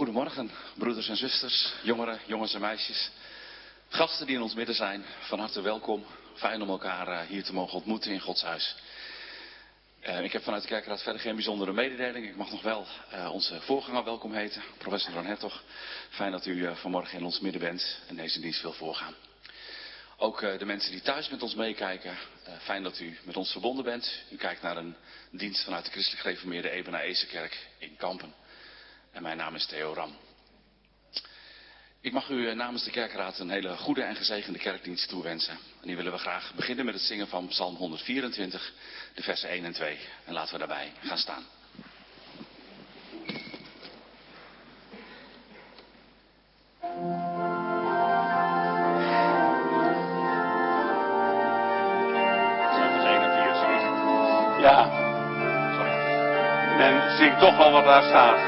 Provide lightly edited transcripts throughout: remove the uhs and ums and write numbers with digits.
Goedemorgen, broeders en zusters, jongeren, jongens en meisjes. Gasten die in ons midden zijn, van harte welkom. Fijn om elkaar hier te mogen ontmoeten in Gods huis. Ik heb vanuit de kerkraad verder geen bijzondere mededeling. Ik mag nog wel onze voorganger welkom heten, professor Ron Hertog. Fijn dat u vanmorgen in ons midden bent en deze dienst wil voorgaan. Ook de mensen die thuis met ons meekijken, fijn dat u met ons verbonden bent. U kijkt naar een dienst vanuit de Christelijk Gereformeerde Ebenezer-kerk in Kampen. En mijn naam is Theo Ram. Ik mag u namens de kerkraad een hele goede en gezegende kerkdienst toewensen. En die willen we graag beginnen met het zingen van Psalm 124, de versen 1 en 2. En laten we daarbij gaan staan. Ja, men zingt toch wel wat daar staat.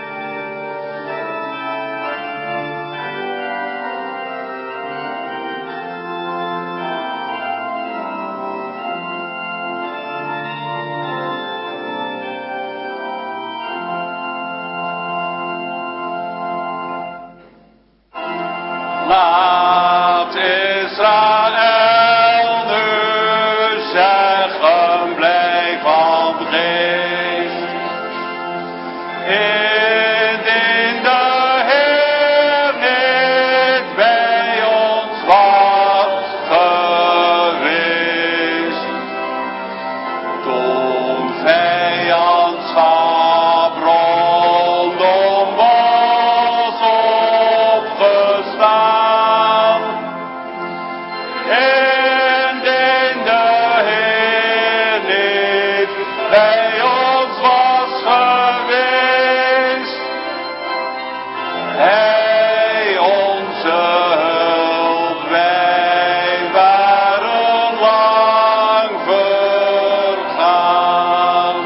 Laat Israël nu zeggen, blijf van geest. Indien de Heer niet bij ons was geweest, toen vijandschap rondom was opgestaan. Indien de Heer niet bij ons was geweest, Hij onze hulp, wij waren lang vergaan.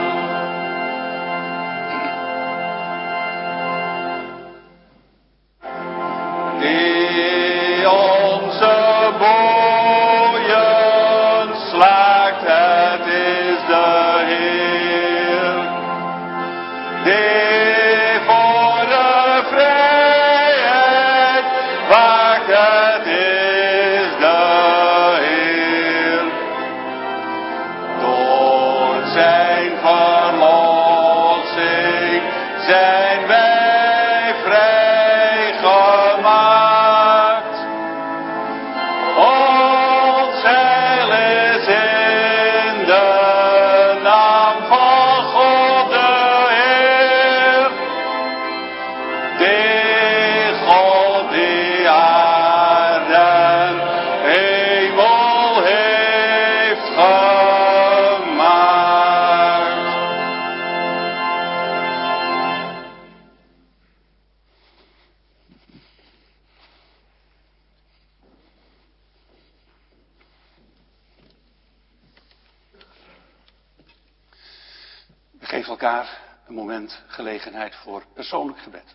Die onze boeien slaakt, het is de Heer. Die voor de vrijheid waakt, het is de Heer. Door zijn verlossing zijn wij vrijgemaakt. Ons heil is in de naam van God de Heer. Die God die aarde en hemel heeft gemaakt. We geven elkaar een moment gelegenheid voor persoonlijk gebed.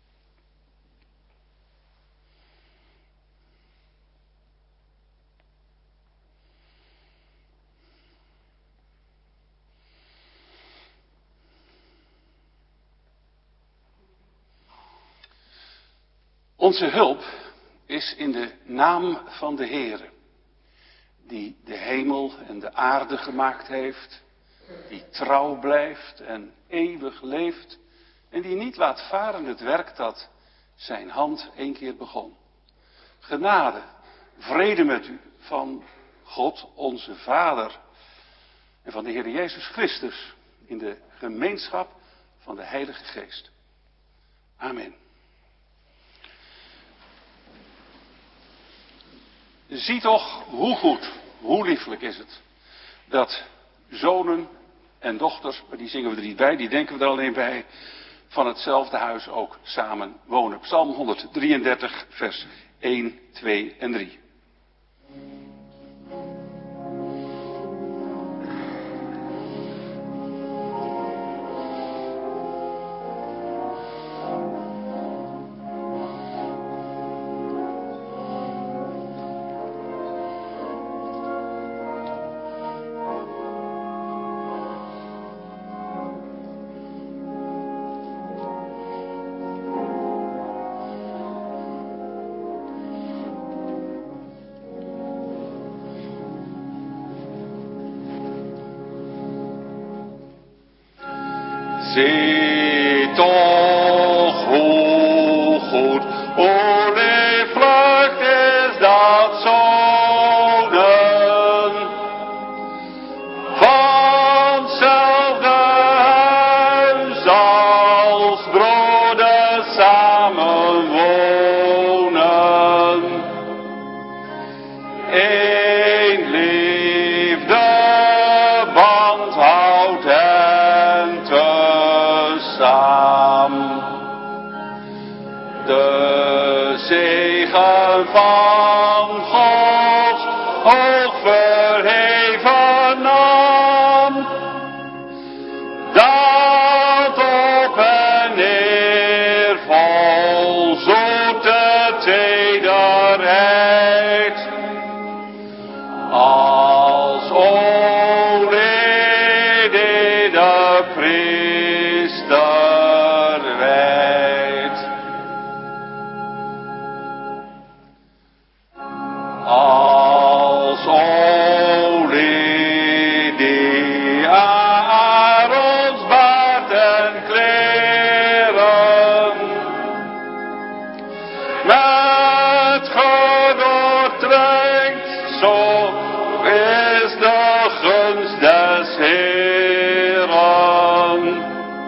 Onze hulp is in de naam van de Heere, die de hemel en de aarde gemaakt heeft, die trouw blijft en eeuwig leeft en die niet laat varen het werk dat zijn hand een keer begon. Genade, vrede met u van God onze Vader en van de Heer Jezus Christus in de gemeenschap van de Heilige Geest. Amen. Zie toch hoe goed, hoe lieflijk is het dat zonen en dochters, maar die zingen we er niet bij, die denken we er alleen bij, van hetzelfde huis ook samen wonen. Psalm 133, vers 1, 2 en 3. zie toch hoe goed, hoe lieflijk is dat zonen van hetzelfde huis als broeders samen wonen. Eén liefdeband houdt hen tezaam. De zegen van God, hoog verheven naam, daalt op hen neer vol zoete tederheid. Als olie die de priester wijdt. Als olie die Aarons baard en kleren met gedoortrekt, zo is de gunst des Heeren.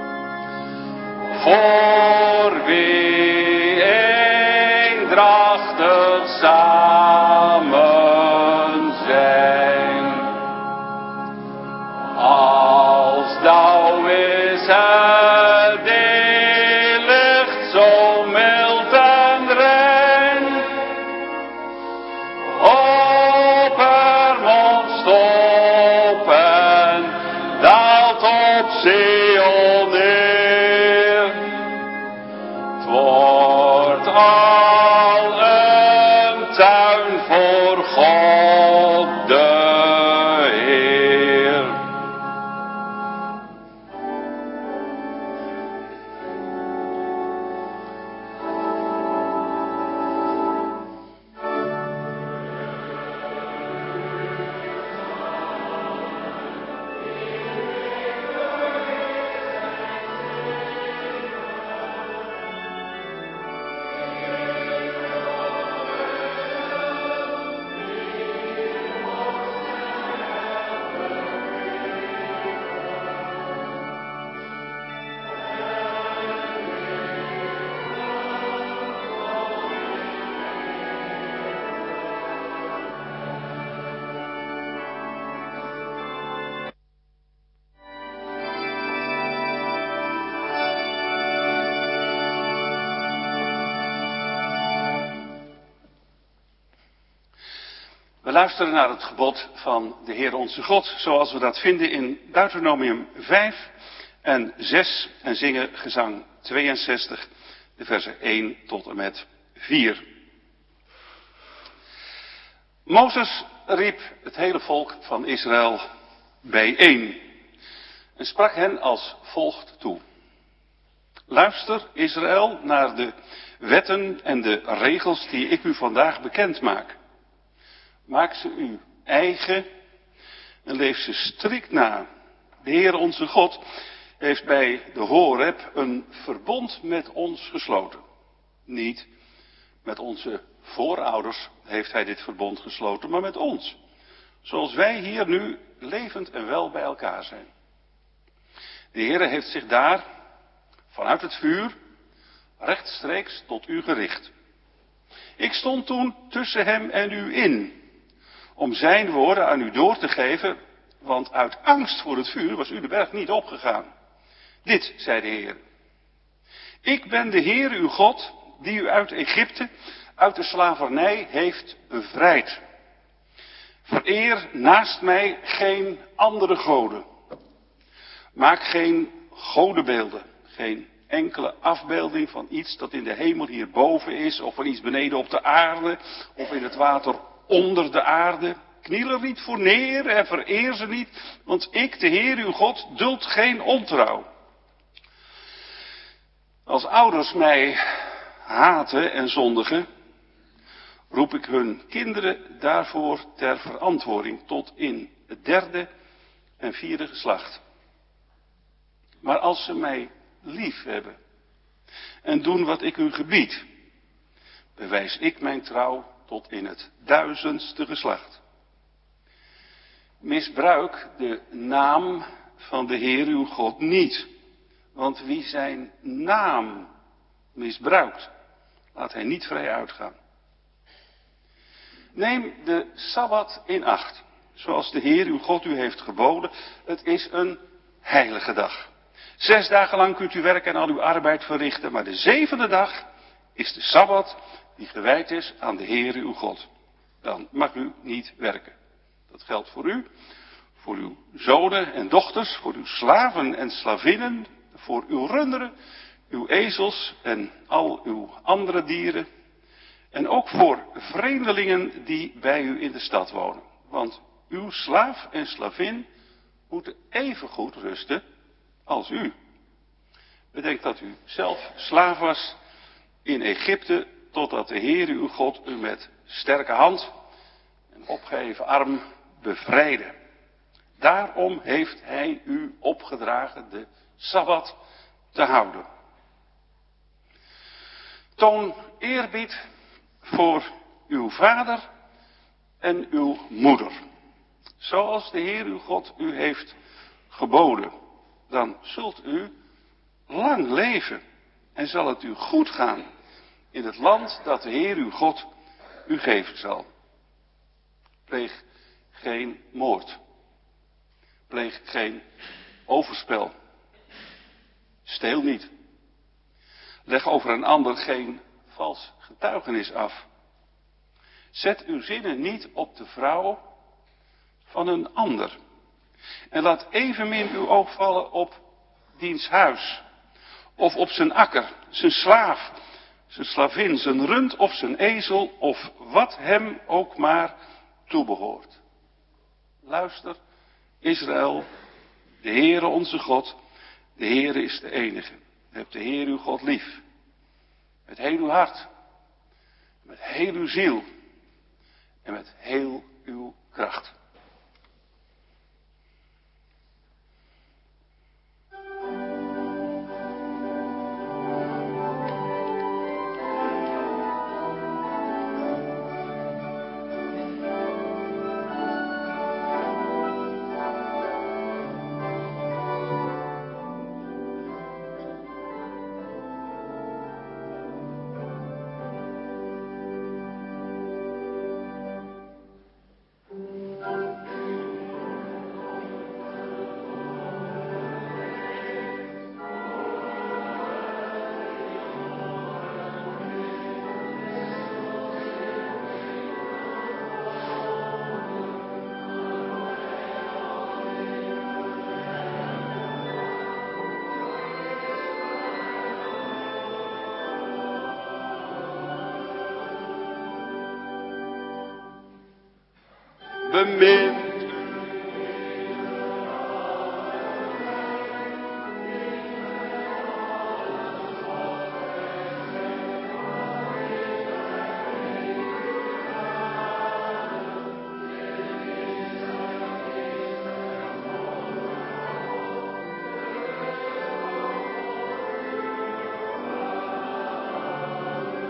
Voor wie eendrachtig samen zijn. Als dauw is het die licht zo mild en rein. Op Hermon stop en daalt op Sion neer. 'T wordt al een tuin voor God de Heer. We luisteren naar het gebod van de Heer onze God, zoals we dat vinden in Deuteronomium 5 en 6 en zingen gezang 62, de versen 1 tot en met 4. Mozes riep het hele volk van Israël bijeen en sprak hen als volgt toe. Luister, Israël, naar de wetten en de regels die ik u vandaag bekend maak. Maak ze u eigen en leef ze strikt na. De Heer onze God heeft bij de Horeb een verbond met ons gesloten. Niet met onze voorouders heeft hij dit verbond gesloten, maar met ons. Zoals wij hier nu levend en wel bij elkaar zijn. De Heer heeft zich daar vanuit het vuur rechtstreeks tot u gericht. Ik stond toen tussen hem en u in, om zijn woorden aan u door te geven, want uit angst voor het vuur was u de berg niet opgegaan. Dit, zei de Heer. Ik ben de Heer uw God, die u uit Egypte, uit de slavernij heeft bevrijd. Vereer naast mij geen andere goden. Maak geen godenbeelden, geen enkele afbeelding van iets dat in de hemel hierboven is, of van iets beneden op de aarde, of in het water onder de aarde. Kniel er niet voor neer en vereer ze niet, want ik, de Heer uw God, duld geen ontrouw. Als ouders mij haten en zondigen, roep ik hun kinderen daarvoor ter verantwoording tot in het 3e en 4e geslacht. Maar als ze mij lief hebben en doen wat ik u gebied, bewijs ik mijn trouw tot in het 1000ste geslacht. Misbruik de naam van de Heer uw God niet. Want wie zijn naam misbruikt, laat hij niet vrij uitgaan. Neem de Sabbat in acht, zoals de Heer uw God u heeft geboden. Het is een heilige dag. 6 dagen lang kunt u werken en al uw arbeid verrichten, maar de 7e dag is de Sabbat die gewijd is aan de Heer uw God. Dan mag u niet werken. Dat geldt voor u, voor uw zonen en dochters, voor uw slaven en slavinnen, voor uw runderen, uw ezels en al uw andere dieren. En ook voor vreemdelingen die bij u in de stad wonen. Want uw slaaf en slavin moeten even goed rusten als u. Bedenk dat u zelf slaaf was in Egypte, totdat de Heer uw God u met sterke hand en opgeheven arm bevrijdde. Daarom heeft hij u opgedragen de Sabbat te houden. Toon eerbied voor uw vader en uw moeder, zoals de Heer uw God u heeft geboden. Dan zult u lang leven en zal het u goed gaan in het land dat de Heer uw God u geven zal. Pleeg geen moord. Pleeg geen overspel. Steel niet. Leg over een ander geen vals getuigenis af. Zet uw zinnen niet op de vrouw van een ander. En laat evenmin uw oog vallen op diens huis. Of op zijn akker, zijn slaaf, zijn slavin, zijn rund of zijn ezel. Of wat hem ook maar toebehoort. Luister, Israël, de Heere onze God, de Heere is de enige. Heb de Heer uw God lief. Met heel uw hart. Met heel uw ziel. En met heel uw kracht. Bemind.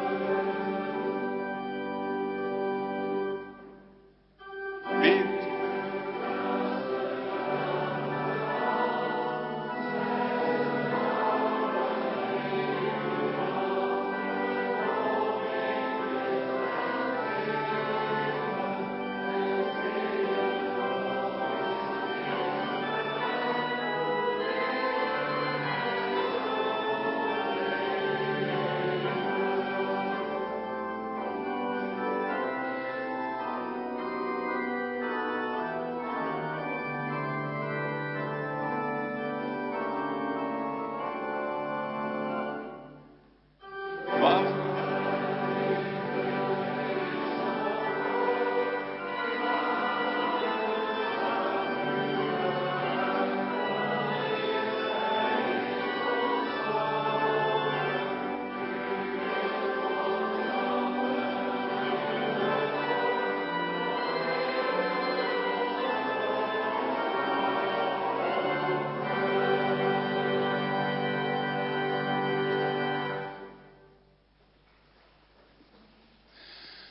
Bid.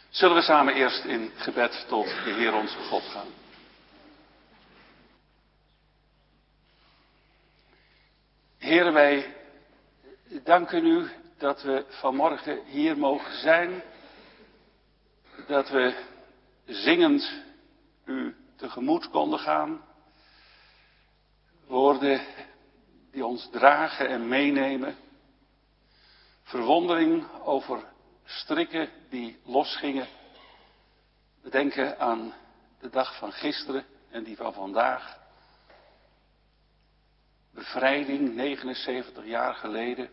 Zullen we samen eerst in gebed tot de Heer onze God gaan. Heer, wij danken u dat we vanmorgen hier mogen zijn. Dat we zingend u tegemoet konden gaan. Woorden die ons dragen en meenemen. Verwondering over strikken die losgingen. We denken aan de dag van gisteren en die van vandaag. Bevrijding 79 jaar geleden.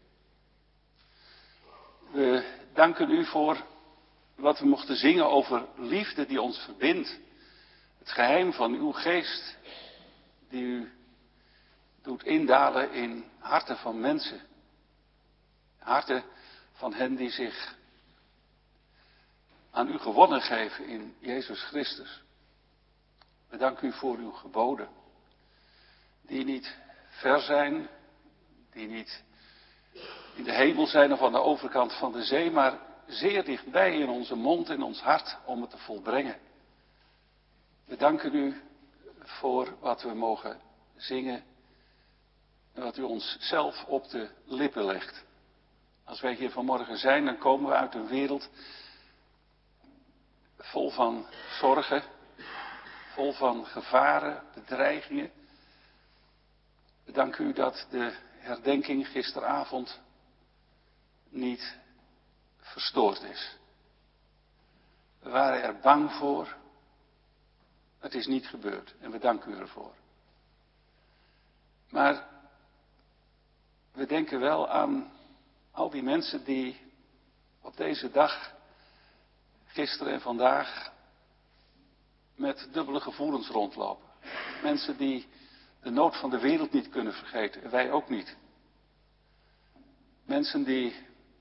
We danken u voor wat we mochten zingen over liefde die ons verbindt. Het geheim van uw geest die u doet indalen in harten van mensen. Harten van hen die zich aan u gewonnen geven in Jezus Christus. We danken u voor uw geboden. Die niet ver zijn, die niet in de hemel zijn of aan de overkant van de zee, maar zeer dichtbij in onze mond, in ons hart, om het te volbrengen. We danken u voor wat we mogen zingen en wat u ons zelf op de lippen legt. Als wij hier vanmorgen zijn, dan komen we uit een wereld vol van zorgen, vol van gevaren, bedreigingen. We danken u dat de herdenking gisteravond niet verstoord is. We waren er bang voor. Het is niet gebeurd en we danken u ervoor. Maar we denken wel aan al die mensen die op deze dag, gisteren en vandaag, met dubbele gevoelens rondlopen. Mensen die de nood van de wereld niet kunnen vergeten, en wij ook niet. Mensen die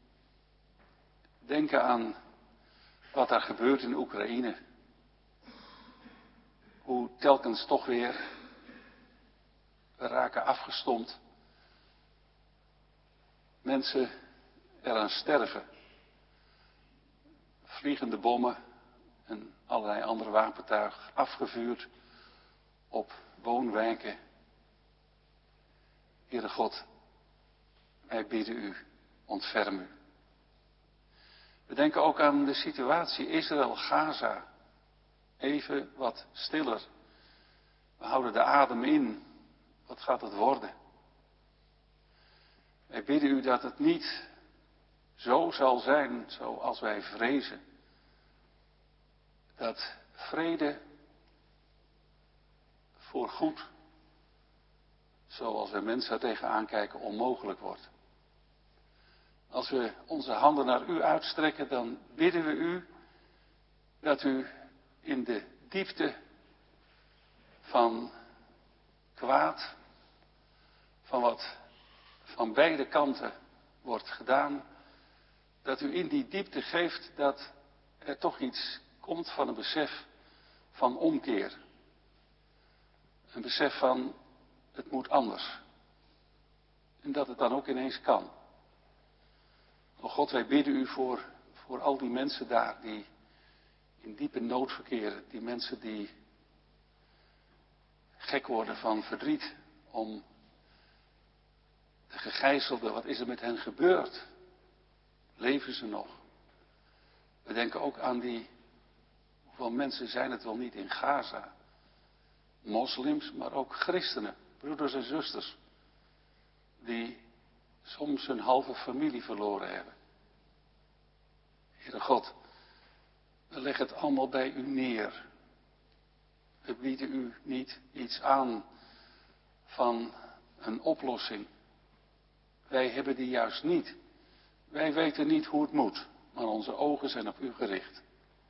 denken aan wat daar gebeurt in Oekraïne. Hoe telkens toch weer we raken afgestompt. Mensen eraan sterven. Vliegende bommen en allerlei andere wapentuig afgevuurd op woonwijken. Heere God, wij bidden u, ontferm u. We denken ook aan de situatie Israël-Gaza. Even wat stiller. We houden de adem in. Wat gaat het worden? Wij bidden u dat het niet zo zal zijn zoals wij vrezen. Dat vrede voorgoed, zoals wij mensen er tegenaan kijken, onmogelijk wordt. Als we onze handen naar u uitstrekken, dan bidden we u dat u in de diepte van kwaad, van wat van beide kanten wordt gedaan, dat u in die diepte geeft dat er toch iets komt van een besef van omkeer. Een besef van het moet anders. En dat het dan ook ineens kan. O God, wij bidden u voor al die mensen daar die in diepe nood verkeren. Die mensen die gek worden van verdriet om de gegijzelden. Wat is er met hen gebeurd? Leven ze nog? We denken ook aan hoeveel mensen zijn het wel niet in Gaza. Moslims, maar ook christenen, broeders en zusters. Die soms hun halve familie verloren hebben. Heere God, we leggen het allemaal bij u neer. We bieden u niet iets aan van een oplossing. Wij hebben die juist niet. Wij weten niet hoe het moet, maar onze ogen zijn op u gericht.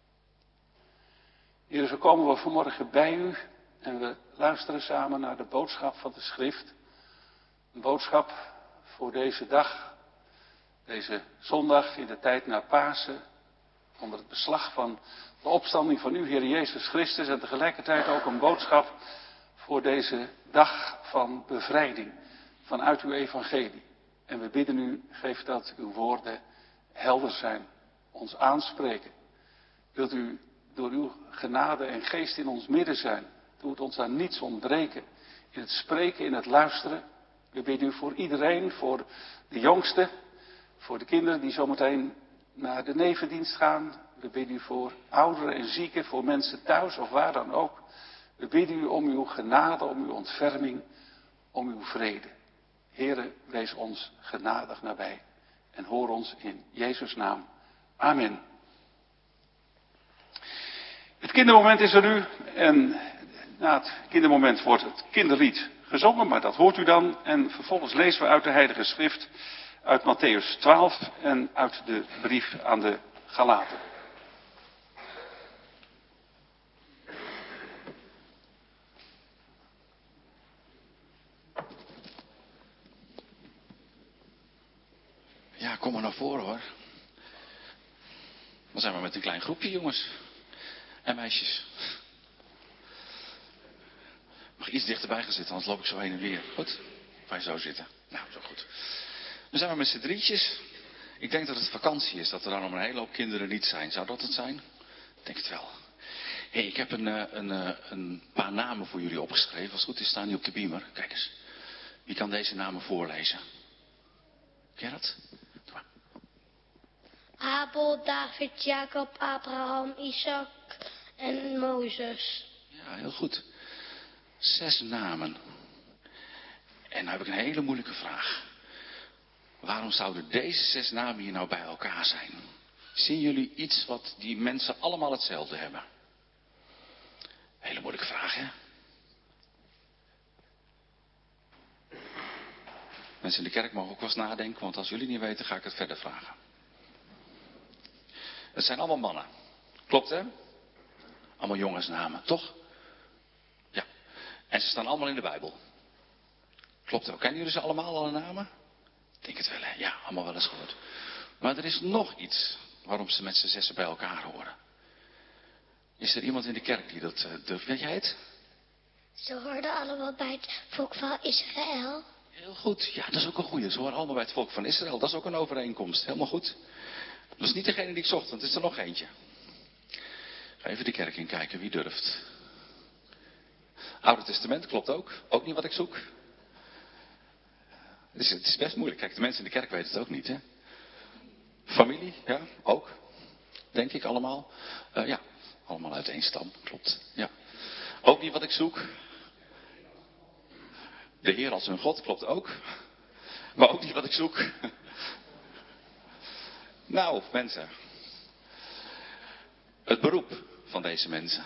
Heer, zo komen we vanmorgen bij u en we luisteren samen naar de boodschap van de schrift. Een boodschap voor deze dag, deze zondag in de tijd na Pasen, onder het beslag van de opstanding van u, Heer Jezus Christus, en tegelijkertijd ook een boodschap voor deze dag van bevrijding vanuit uw evangelie. En we bidden u, geef dat uw woorden helder zijn, ons aanspreken. Wilt u door uw genade en geest in ons midden zijn. Doe het ons aan niets ontbreken. In het spreken, in het luisteren. We bidden u voor iedereen, voor de jongsten, voor de kinderen die zometeen naar de nevendienst gaan. We bidden u voor ouderen en zieken, voor mensen thuis of waar dan ook. We bidden u om uw genade, om uw ontferming, om uw vrede. Heere, wees ons genadig nabij en hoor ons in Jezus' naam. Amen. Het kindermoment is er nu en na het kindermoment wordt het kinderlied gezongen, maar dat hoort u dan. En vervolgens lezen we uit de Heilige Schrift, uit Mattheüs 12 en uit de brief aan de Galaten. Ja, kom maar naar voren hoor. Dan zijn we met een klein groepje jongens en meisjes. Mag iets dichterbij gaan zitten, anders loop ik zo heen en weer. Goed? Of ga je zo zitten? Nou, zo goed. Dan zijn we met z'n drietjes. Ik denk dat het vakantie is, dat er dan een hele hoop kinderen niet zijn. Zou dat het zijn? Ik denk het wel. Hé, ik heb een paar namen voor jullie opgeschreven. Als het goed is, staan die op de beamer. Kijk eens. Wie kan deze namen voorlezen? Ken je dat? Doe maar. Abel, David, Jacob, Abraham, Isaac en Mozes. Ja, heel goed. 6 namen. En nou heb ik een hele moeilijke vraag. Waarom zouden deze 6 namen hier nou bij elkaar zijn? Zien jullie iets wat die mensen allemaal hetzelfde hebben? Hele moeilijke vraag, hè? Mensen in de kerk mogen ook wel eens nadenken, want als jullie niet weten, ga ik het verder vragen. Het zijn allemaal mannen. Klopt, hè? Allemaal jongensnamen, toch? Ja. En ze staan allemaal in de Bijbel. Klopt ook. Kennen jullie ze allemaal, alle namen? Ik denk het wel, hè? Ja, allemaal wel eens gehoord. Maar er is nog iets waarom ze met z'n 6 bij elkaar horen. Is er iemand in de kerk die dat durft? Weet jij het? Ze hoorden allemaal bij het volk van Israël. Heel goed. Ja, dat is ook een goeie. Ze horen allemaal bij het volk van Israël. Dat is ook een overeenkomst. Helemaal goed. Dat is niet degene die ik zocht, want het is er nog eentje. Ga even de kerk in kijken. Wie durft? Oude Testament klopt ook. Ook niet wat ik zoek. Het is best moeilijk. Kijk, de mensen in de kerk weten het ook niet, hè? Familie, ja, ook. Denk ik allemaal. Ja, allemaal uit één stam, klopt. Ja. Ook niet wat ik zoek. De Heer als hun God, klopt ook. Maar ook niet wat ik zoek. Nou, mensen. Het beroep van deze mensen.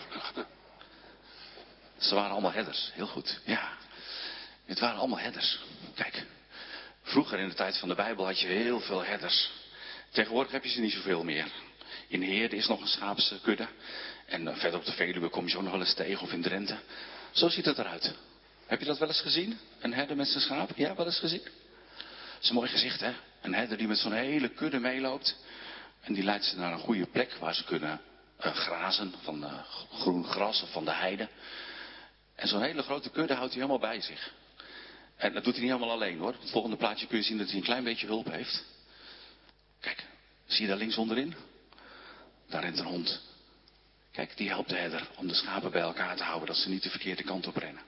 Ze waren allemaal herders, heel goed. Ja, het waren allemaal herders. Kijk, vroeger in de tijd van de Bijbel had je heel veel herders. Tegenwoordig heb je ze niet zoveel meer. In Heerde is nog een schaapskudde. En verder op de Veluwe kom je zo nog wel eens tegen, of in Drenthe. Zo ziet het eruit. Heb je dat wel eens gezien? Een herder met zijn schaap? Ja, wel eens gezien? Dat is een mooi gezicht, hè? Een herder die met zo'n hele kudde meeloopt. En die leidt ze naar een goede plek waar ze kunnen grazen van groen gras of van de heide. En zo'n hele grote kudde houdt hij helemaal bij zich. En dat doet hij niet helemaal alleen, hoor. Het volgende plaatje kun je zien dat hij een klein beetje hulp heeft. Kijk, zie je daar links onderin? Daar rent een hond. Kijk, die helpt de herder om de schapen bij elkaar te houden, dat ze niet de verkeerde kant op rennen.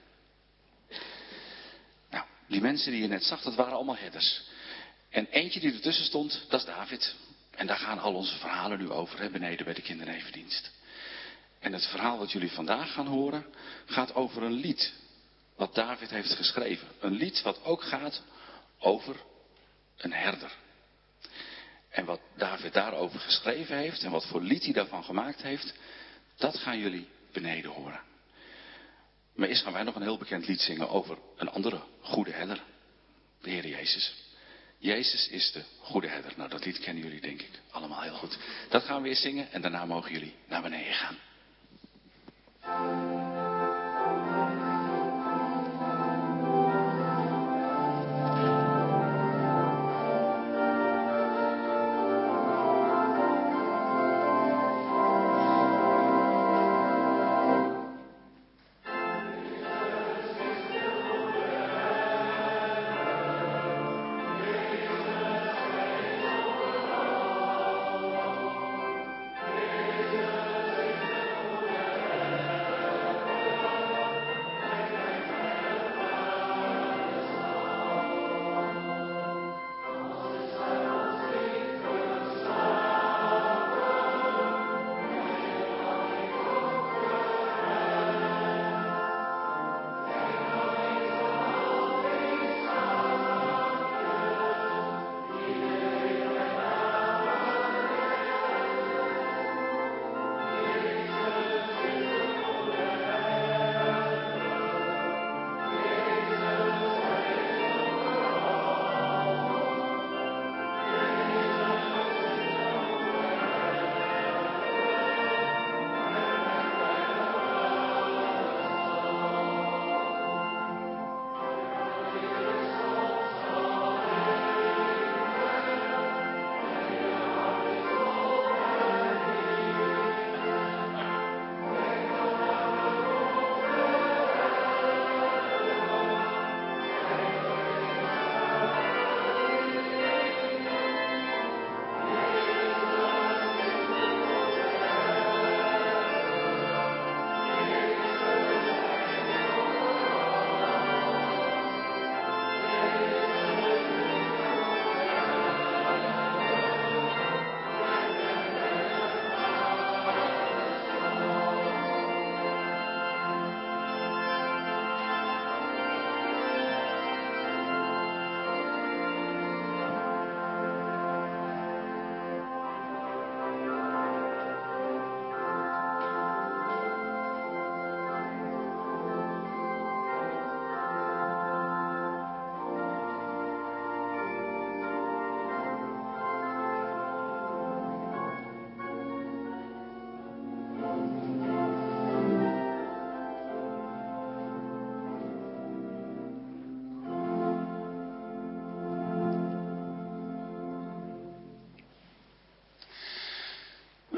Nou, die mensen die je net zag, dat waren allemaal herders. En eentje die ertussen stond, dat is David. En daar gaan al onze verhalen nu over, hè, beneden bij de kindernevendienst. En het verhaal wat jullie vandaag gaan horen, gaat over een lied wat David heeft geschreven. Een lied wat ook gaat over een herder. En wat David daarover geschreven heeft en wat voor lied hij daarvan gemaakt heeft, dat gaan jullie beneden horen. Maar eerst gaan wij nog een heel bekend lied zingen over een andere goede herder. De Heer Jezus. Jezus is de goede herder. Nou, dat lied kennen jullie denk ik allemaal heel goed. Dat gaan we weer zingen en daarna mogen jullie naar beneden gaan.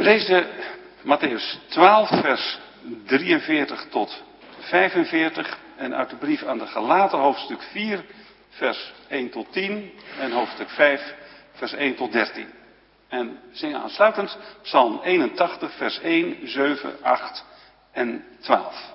lezen Mattheüs 12, vers 43 tot 45 en uit de brief aan de Galaten hoofdstuk 4, vers 1 tot 10 en hoofdstuk 5, vers 1 tot 13. En zingen aansluitend Psalm 81, vers 1, 7, 8 en 12.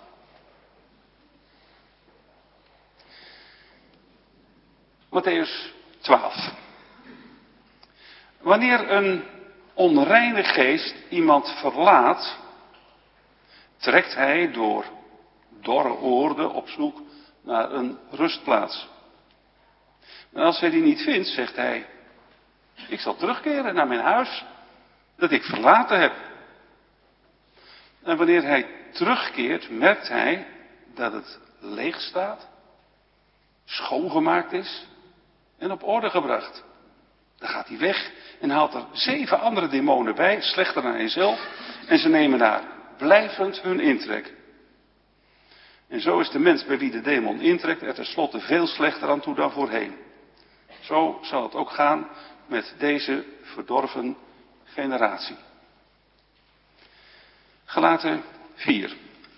Mattheüs 12. Wanneer een onreine geest iemand verlaat, trekt hij door dorre oorden op zoek naar een rustplaats. En als hij die niet vindt, zegt hij: ik zal terugkeren naar mijn huis dat ik verlaten heb. En wanneer hij terugkeert, merkt hij dat het leeg staat, schoongemaakt is en op orde gebracht. Dan gaat hij weg en haalt er 7 andere demonen bij, slechter dan hijzelf, en ze nemen daar blijvend hun intrek. En zo is de mens bij wie de demon intrekt er tenslotte veel slechter aan toe dan voorheen. Zo zal het ook gaan met deze verdorven generatie. Galaten 4.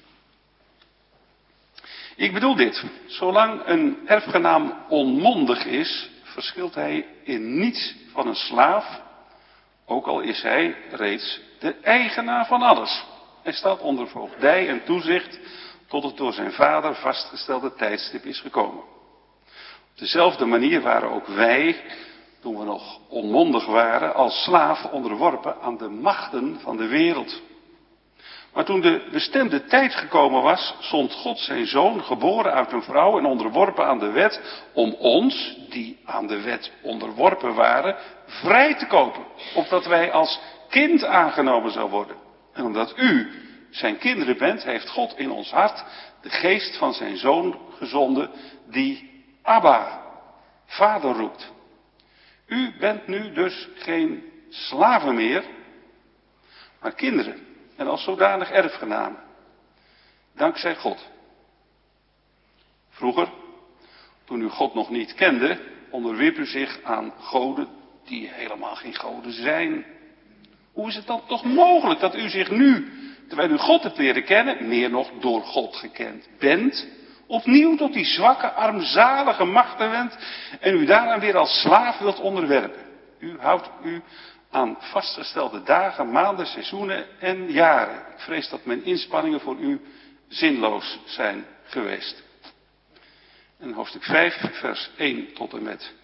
Ik bedoel dit: zolang een erfgenaam onmondig is, verschilt hij in niets van een slaaf, ook al is hij reeds de eigenaar van alles. Hij staat onder voogdij en toezicht tot het door zijn vader vastgestelde tijdstip is gekomen. Op dezelfde manier waren ook wij, toen we nog onmondig waren, als slaaf onderworpen aan de machten van de wereld. Maar toen de bestemde tijd gekomen was, zond God zijn zoon, geboren uit een vrouw en onderworpen aan de wet, om ons, die aan de wet onderworpen waren, vrij te kopen, opdat wij als kind aangenomen zouden worden. En omdat u zijn kinderen bent, heeft God in ons hart de geest van zijn zoon gezonden, die Abba, vader roept. U bent nu dus geen slaven meer, maar kinderen. En als zodanig erfgenamen. Dankzij God. Vroeger, toen u God nog niet kende, onderwierp u zich aan goden die helemaal geen goden zijn. Hoe is het dan toch mogelijk dat u zich nu, terwijl u God hebt leren kennen, meer nog door God gekend bent, opnieuw tot die zwakke, armzalige machten wendt en u daaraan weer als slaaf wilt onderwerpen? U houdt u aan vastgestelde dagen, maanden, seizoenen en jaren. Ik vrees dat mijn inspanningen voor u zinloos zijn geweest. En hoofdstuk 5, vers 1 tot en met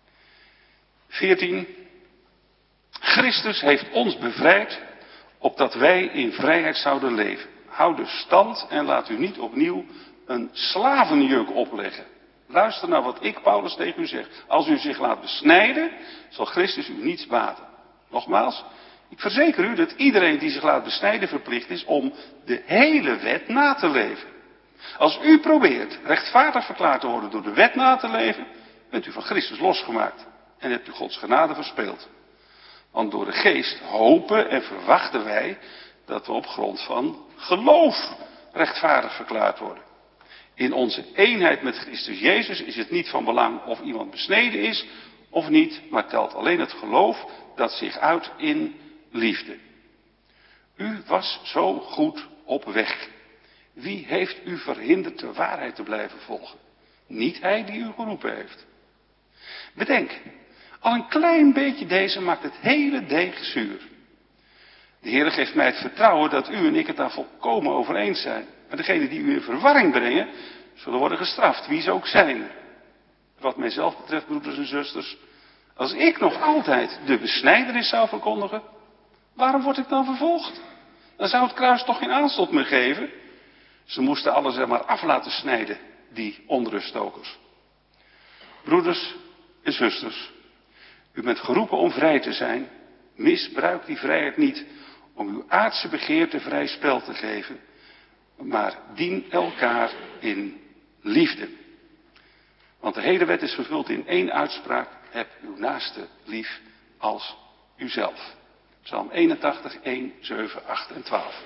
14. Christus heeft ons bevrijd, opdat wij in vrijheid zouden leven. Houd dus stand en laat u niet opnieuw een slavenjuk opleggen. Luister naar wat ik, Paulus, tegen u zeg. Als u zich laat besnijden, zal Christus u niets baten. Nogmaals, ik verzeker u dat iedereen die zich laat besnijden verplicht is om de hele wet na te leven. Als u probeert rechtvaardig verklaard te worden door de wet na te leven, bent u van Christus losgemaakt en hebt u Gods genade verspeeld. Want door de geest hopen en verwachten wij dat we op grond van geloof rechtvaardig verklaard worden. In onze eenheid met Christus Jezus is het niet van belang of iemand besneden is of niet, maar telt alleen het geloof dat zich uit in liefde. U was zo goed op weg. Wie heeft u verhinderd de waarheid te blijven volgen? Niet hij die u geroepen heeft. Bedenk, al een klein beetje deze maakt het hele deeg zuur. De Heer geeft mij het vertrouwen dat u en ik het daar volkomen over eens zijn. Maar degenen die u in verwarring brengen, zullen worden gestraft, wie ze ook zijn. Wat mijzelf betreft, broeders en zusters, als ik nog altijd de besnijdenis zou verkondigen, waarom word ik dan vervolgd? Dan zou het kruis toch geen aanstoot meer geven? Ze moesten alles er maar af laten snijden, die onruststokers. Broeders en zusters, u bent geroepen om vrij te zijn. Misbruik die vrijheid niet om uw aardse begeerte vrij spel te geven, maar dien elkaar in liefde. Want de hele wet is vervuld in één uitspraak: heb uw naaste lief als uzelf. Psalm 81, 1, 7, 8 en 12.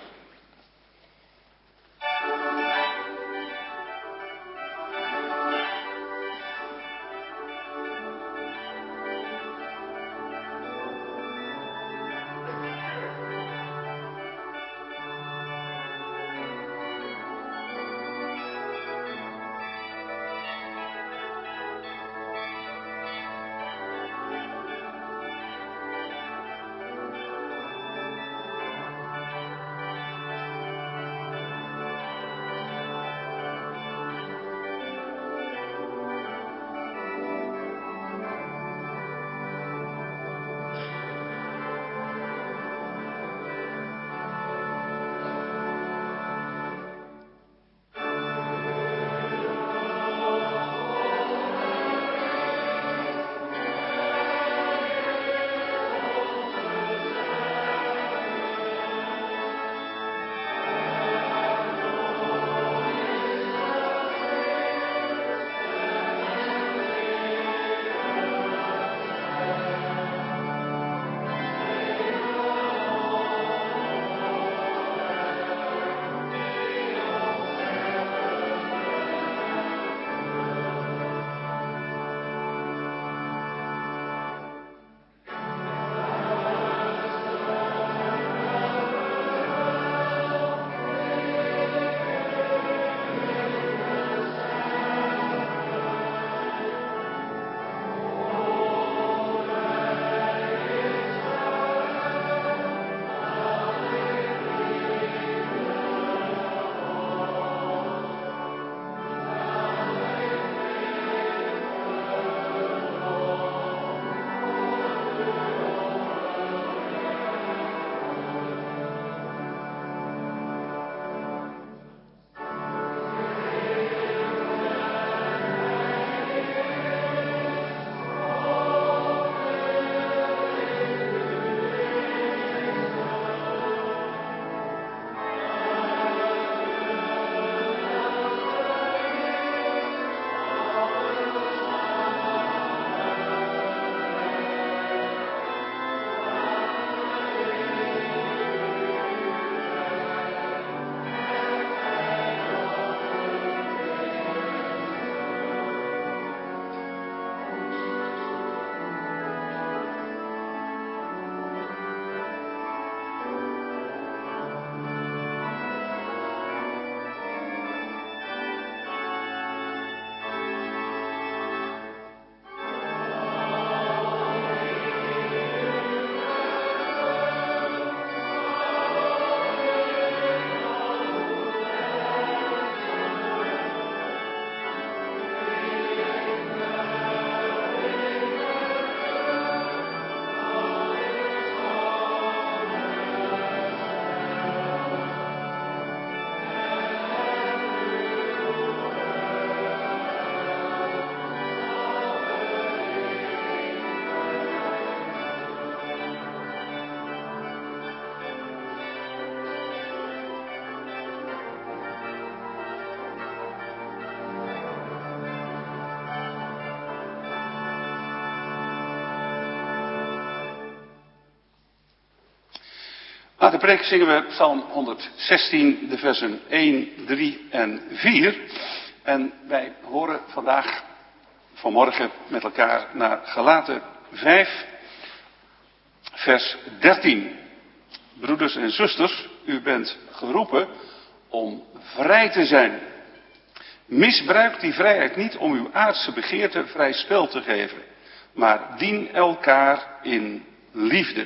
Na de preek zingen we Psalm 116, de versen 1, 3 en 4. En wij horen vanmorgen met elkaar naar Galaten 5, vers 13. Broeders en zusters, u bent geroepen om vrij te zijn. Misbruik die vrijheid niet om uw aardse begeerte vrij spel te geven, maar dien elkaar in liefde.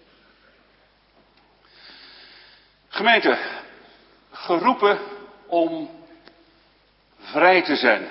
Gemeente, geroepen om vrij te zijn.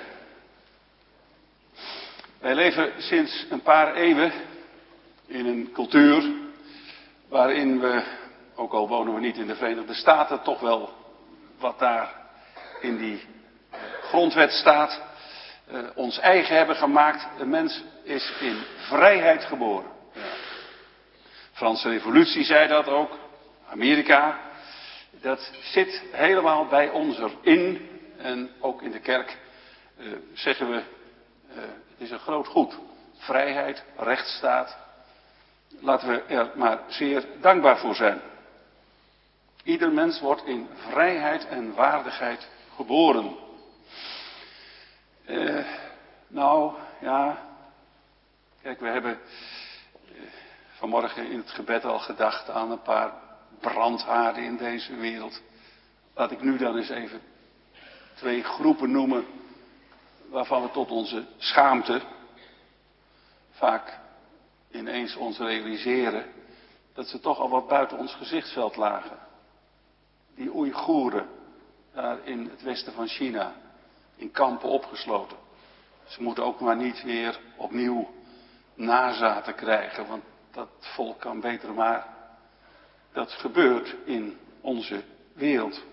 Wij leven sinds een paar eeuwen in een cultuur waarin we, ook al wonen we niet in de Verenigde Staten, toch wel wat daar in die grondwet staat, ons eigen hebben gemaakt. Een mens is in vrijheid geboren. Ja. Franse revolutie zei dat ook, Amerika. Dat zit helemaal bij ons erin. En ook in de kerk zeggen we, het is een groot goed. Vrijheid, rechtsstaat. Laten we er maar zeer dankbaar voor zijn. Ieder mens wordt in vrijheid en waardigheid geboren. Kijk, we hebben vanmorgen in het gebed al gedacht aan een paar brandhaarden in deze wereld. Laat ik nu dan eens even 2 groepen noemen waarvan we tot onze schaamte vaak ineens ons realiseren dat ze toch al wat buiten ons gezichtsveld lagen. Die Oeigoeren, daar in het westen van China, in kampen opgesloten. Ze moeten ook maar niet weer opnieuw nazaten krijgen, want dat volk kan beter maar. Dat gebeurt in onze wereld.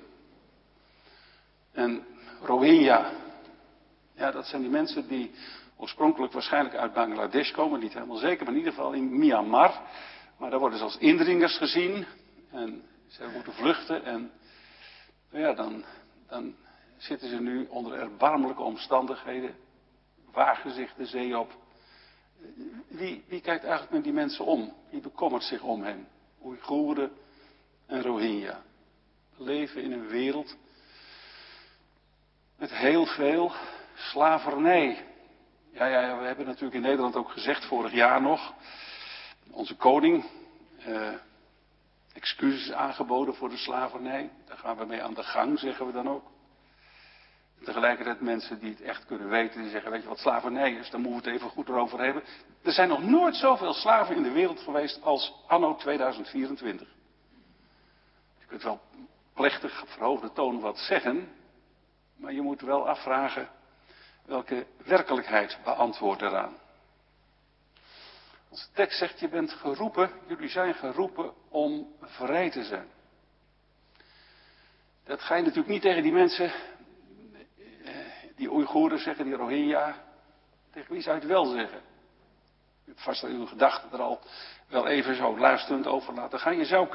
En Rohingya, ja, dat zijn die mensen die oorspronkelijk waarschijnlijk uit Bangladesh komen, niet helemaal zeker, maar in ieder geval in Myanmar. Maar daar worden ze als indringers gezien en ze moeten vluchten en ja, dan zitten ze nu onder erbarmelijke omstandigheden, wagen zich de zee op. Wie kijkt eigenlijk met die mensen om? Wie bekommert zich om hen? Oeigoeren en Rohingya. We leven in een wereld met heel veel slavernij. Ja, we hebben natuurlijk in Nederland ook gezegd, vorig jaar nog, onze koning excuses aangeboden voor de slavernij. Daar gaan we mee aan de gang, zeggen we dan ook. En tegelijkertijd mensen die het echt kunnen weten, die zeggen, weet je wat slavernij is, dan moeten we het even goed erover hebben. Er zijn nog nooit zoveel slaven in de wereld geweest als anno 2024. Je kunt wel plechtig op verhoogde toon wat zeggen, maar je moet wel afvragen welke werkelijkheid beantwoordt eraan. Onze tekst zegt, je bent geroepen, jullie zijn geroepen om vrij te zijn. Dat ga je natuurlijk niet tegen die mensen, die Oeigoeren zeggen, die Rohingya. Tegen wie zou je het wel zeggen? U hebt vast uw gedachten er al wel even zo luisterend over laten gaan. Je zou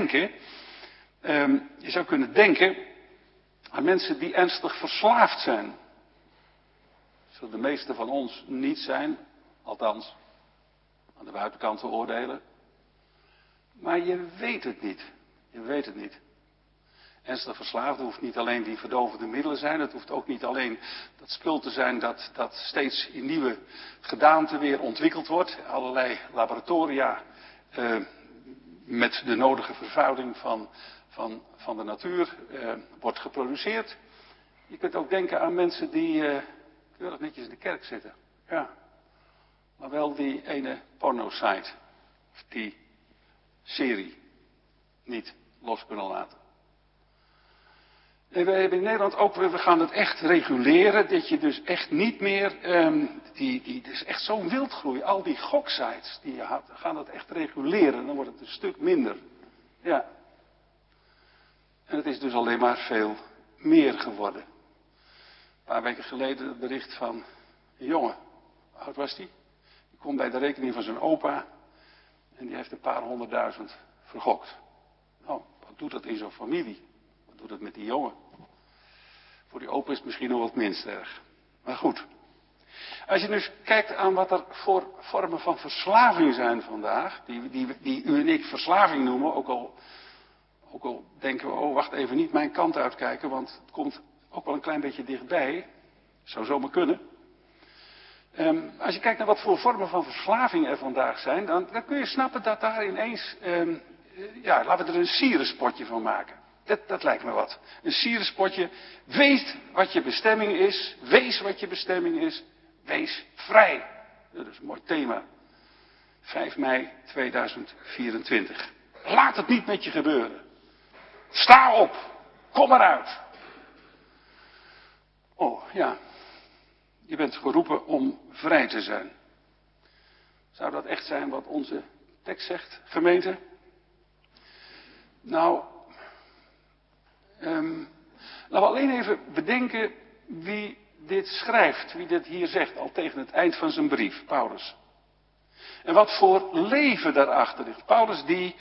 kunnen denken aan mensen die ernstig verslaafd zijn. Dat zullen de meeste van ons niet zijn, althans aan de buitenkant te oordelen. Maar je weet het niet. Je weet het niet. Ernstig verslaafd hoeft niet alleen die verdovende middelen zijn. Het hoeft ook niet alleen dat spul te zijn dat steeds in nieuwe gedaanten weer ontwikkeld wordt. Allerlei laboratoria met de nodige vervuiling van de natuur wordt geproduceerd. Je kunt ook denken aan mensen die keurig netjes in de kerk zitten. Ja. Maar wel die ene porno-site, of die serie, niet los kunnen laten. Nee, we hebben in Nederland ook, we gaan het echt reguleren, dat je dus echt niet meer, het is echt zo'n wildgroei, al die goksites, die gaan dat echt reguleren, dan wordt het een stuk minder. Ja. En het is dus alleen maar veel meer geworden. Een paar weken geleden het bericht van een jongen, hoe oud was die? Die komt bij de rekening van zijn opa en die heeft een paar 100.000 vergokt. Nou, wat doet dat in zo'n familie? Wat doet dat met die jongen? Voor die opa is het misschien nog wat minst erg. Maar goed. Als je dus kijkt aan wat er voor vormen van verslaving zijn vandaag, die u en ik verslaving noemen, ook al Ook al denken we, wacht even, niet mijn kant uitkijken, want het komt ook wel een klein beetje dichtbij. Zou zomaar kunnen. Als je kijkt naar wat voor vormen van verslaving er vandaag zijn, dan kun je snappen dat daar ineens, laten we er een sierenspotje van maken. Dat lijkt me wat. Een sierenspotje. Weet wat je bestemming is. Wees wat je bestemming is. Wees vrij. Dat is een mooi thema. 5 mei 2024. Laat het niet met je gebeuren. Sta op. Kom eruit. Oh ja. Je bent geroepen om vrij te zijn. Zou dat echt zijn wat onze tekst zegt, gemeente? Nou, laten we alleen even bedenken wie dit schrijft, wie dit hier zegt, al tegen het eind van zijn brief, Paulus. En wat voor leven daarachter ligt. Paulus die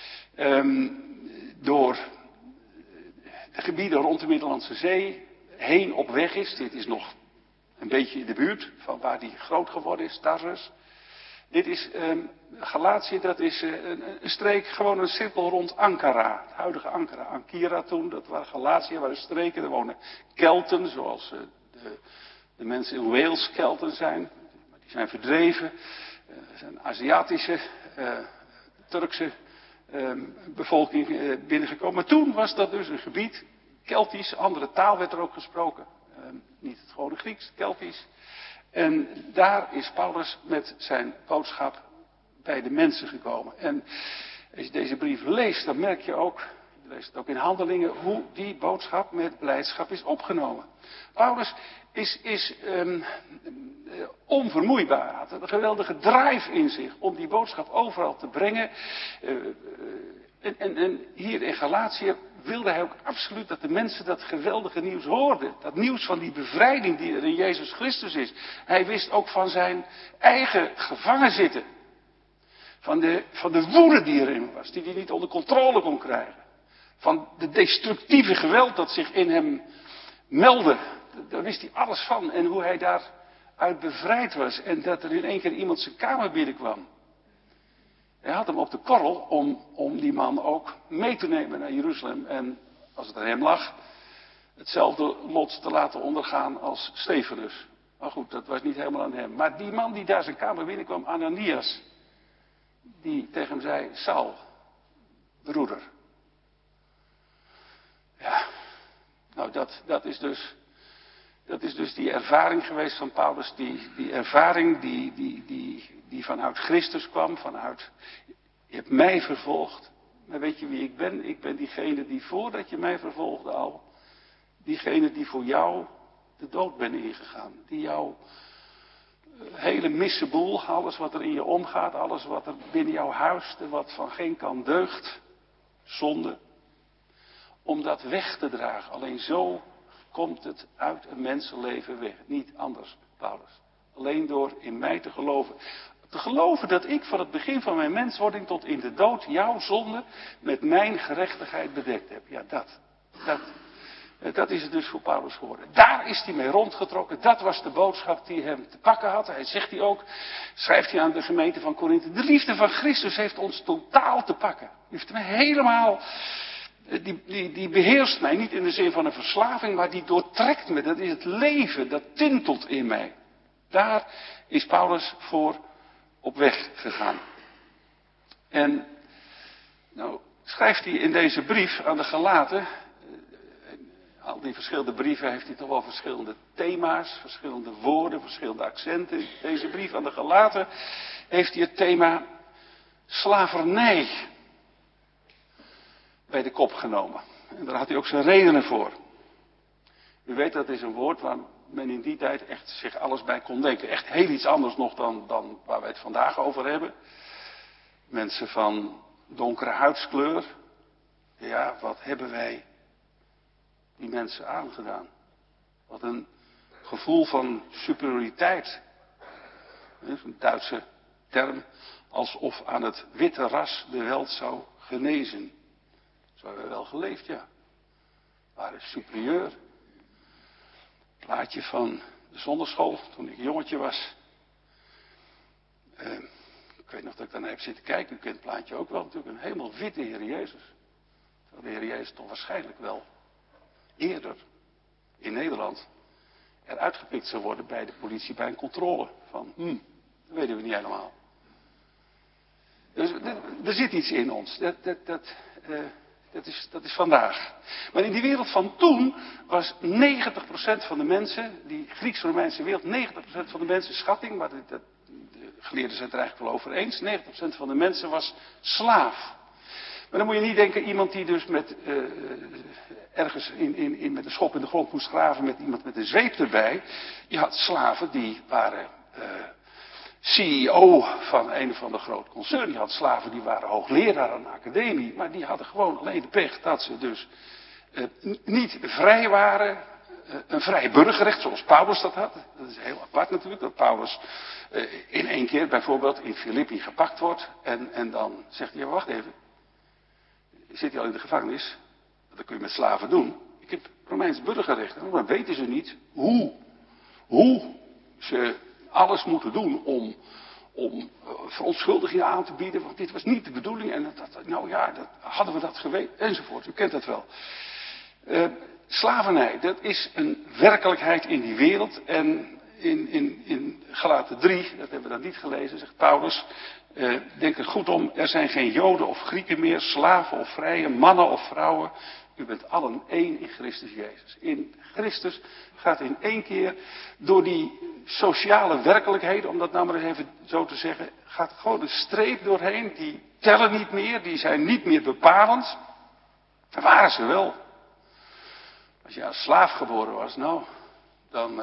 door de gebieden rond de Middellandse Zee heen op weg is. Dit is nog een beetje in de buurt van waar hij groot geworden is, Tarsus. Dit is Galatië, dat is een streek, gewoon een cirkel rond Ankara. Het huidige Ankara. Ankira toen, dat waren Galatië, waren streken. Er wonen Kelten, zoals de mensen in Wales Kelten zijn. Die zijn verdreven. Er zijn Aziatische, Turkse bevolking binnengekomen. Maar toen was dat dus een gebied, Keltisch, andere taal werd er ook gesproken. Niet het gewone Grieks, Keltisch. En daar is Paulus met zijn boodschap bij de mensen gekomen. En als je deze brief leest, dan merk je ook, je leest het ook in Handelingen, hoe die boodschap met blijdschap is opgenomen. Paulus is onvermoeibaar, had een geweldige drive in zich om die boodschap overal te brengen. En hier in Galatië wilde hij ook absoluut dat de mensen dat geweldige nieuws hoorden. Dat nieuws van die bevrijding die er in Jezus Christus is. Hij wist ook van zijn eigen gevangen zitten. Van de woede die erin was, die hij niet onder controle kon krijgen. Van de destructieve geweld dat zich in hem meldde. Daar wist hij alles van. En hoe hij daaruit bevrijd was. En dat er in één keer iemand zijn kamer binnenkwam. Hij had hem op de korrel om die man ook mee te nemen naar Jeruzalem. En als het aan hem lag, hetzelfde lot te laten ondergaan als Stefanus. Maar goed, dat was niet helemaal aan hem. Maar die man die daar zijn kamer binnenkwam, Ananias. Die tegen hem zei, Saul, broeder. Ja, nou dat is dus die ervaring geweest van Paulus. Die ervaring die vanuit Christus kwam. Je hebt mij vervolgd. Maar weet je wie ik ben? Ik ben diegene die voordat je mij vervolgde al. Diegene die voor jou de dood ben ingegaan. Die jouw hele misseboel, alles wat er in je omgaat. Alles wat er binnen jou huist. En wat van geen kant deugt. Zonde. Om dat weg te dragen. Alleen zo komt het uit een mensenleven weg. Niet anders, Paulus. Alleen door in mij te geloven. Te geloven dat ik van het begin van mijn menswording tot in de dood jouw zonde met mijn gerechtigheid bedekt heb. Ja, dat is het dus voor Paulus geworden. Daar is hij mee rondgetrokken. Dat was de boodschap die hem te pakken had. Hij zegt hij ook, schrijft hij aan de gemeente van Korinthe. De liefde van Christus heeft ons totaal te pakken. Die heeft mij helemaal... Die beheerst mij, niet in de zin van een verslaving, maar die doortrekt me. Dat is het leven, dat tintelt in mij. Daar is Paulus voor op weg gegaan. En nou schrijft hij in deze brief aan de Galaten, al die verschillende brieven heeft hij toch wel verschillende thema's, verschillende woorden, verschillende accenten. Deze brief aan de Galaten heeft hij het thema slavernij bij de kop genomen. En daar had hij ook zijn redenen voor. U weet, dat is een woord waar men in die tijd echt zich alles bij kon denken. Echt heel iets anders nog dan waar wij het vandaag over hebben. Mensen van donkere huidskleur. Ja, wat hebben wij die mensen aangedaan? Wat een gevoel van superioriteit. Dat is een Duitse term. Alsof aan het witte ras de welt zou genezen. Zo hebben we wel geleefd, ja. We waren superieur. Plaatje van de zonderschool, toen ik jongetje was. Ik weet nog dat ik daarnaar heb zitten kijken. U kent het plaatje ook wel natuurlijk. Een helemaal witte Heer Jezus. Terwijl de Heer Jezus toch waarschijnlijk wel eerder in Nederland eruit gepikt zou worden bij de politie bij een controle. Dat weten we niet helemaal. Dus er zit iets in ons. Dat is vandaag. Maar in die wereld van toen was 90% van de mensen, die Grieks-Romeinse wereld, 90% van de mensen, schatting, maar de geleerden zijn het er eigenlijk wel over eens, 90% van de mensen was slaaf. Maar dan moet je niet denken, iemand die dus met ergens met een schop in de grond moest graven met iemand met een zweep erbij. Je had slaven die waren CEO van een of ander groot concern. Je had slaven die waren hoogleraar aan de academie. Maar die hadden gewoon alleen de pech dat ze dus niet vrij waren. Een vrij burgerrecht zoals Paulus dat had. Dat is heel apart natuurlijk. Dat Paulus in één keer bijvoorbeeld in Filippi gepakt wordt. En dan zegt hij, ja, wacht even. Zit hij al in de gevangenis? Dat kun je met slaven doen. Ik heb Romeins burgerrecht. Maar weten ze niet hoe ze alles moeten doen om verontschuldigingen aan te bieden. Want dit was niet de bedoeling. En hadden we dat geweten. Enzovoort. U kent dat wel. Slavernij, dat is een werkelijkheid in die wereld. En in Galaten 3, dat hebben we dan niet gelezen, zegt Paulus. Denk er goed om, er zijn geen Joden of Grieken meer, slaven of vrije, mannen of vrouwen. U bent allen één in Christus Jezus. In Christus gaat in één keer door die sociale werkelijkheden, om dat nou maar eens even zo te zeggen, gaat gewoon een streep doorheen. Die tellen niet meer, die zijn niet meer bepalend. Daar waren ze wel. Als je als slaaf geboren was, nou, dan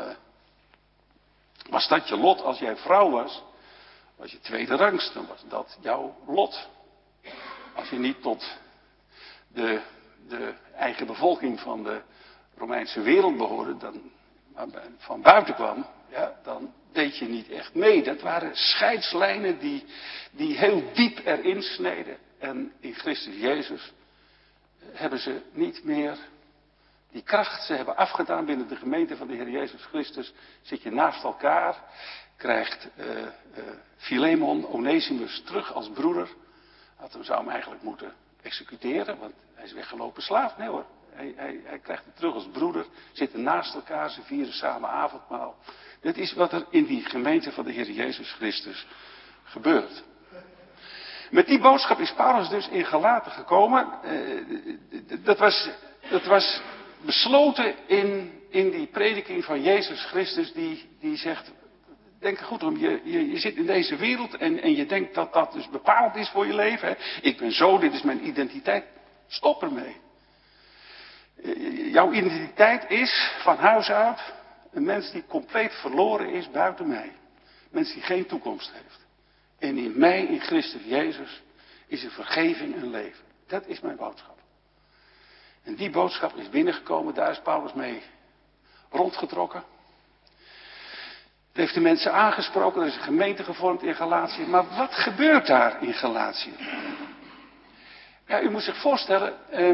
was dat je lot. Als jij vrouw was je tweede rangs, dan was dat jouw lot. Als je niet tot de eigen bevolking van de Romeinse wereld behoorde, maar van buiten kwam, ja, dan deed je niet echt mee. Dat waren scheidslijnen die heel diep erin sneden. En in Christus Jezus hebben ze niet meer die kracht. Ze hebben afgedaan binnen de gemeente van de Heer Jezus Christus. Zit je naast elkaar, krijgt Philemon Onesimus terug als broeder. Zou hem eigenlijk moeten executeren, want hij is weggelopen slaaf. Nee hoor, hij krijgt hem terug als broeder. Zitten naast elkaar, ze vieren samen avondmaal. Dit is wat er in die gemeente van de Heer Jezus Christus gebeurt. Met die boodschap is Paulus dus in Galaten gekomen. Dat was besloten in die prediking van Jezus Christus die zegt, denk er goed om, je zit in deze wereld en je denkt dat dat dus bepalend is voor je leven. Hè? Ik ben zo, dit is mijn identiteit. Stop ermee. Jouw identiteit is van huis uit een mens die compleet verloren is buiten mij. Een mens die geen toekomst heeft. En in mij, in Christus Jezus, is er vergeving en leven. Dat is mijn boodschap. En die boodschap is binnengekomen, daar is Paulus mee rondgetrokken. Het heeft de mensen aangesproken, er is een gemeente gevormd in Galatië. Maar wat gebeurt daar in Galatië? Ja, u moet zich voorstellen,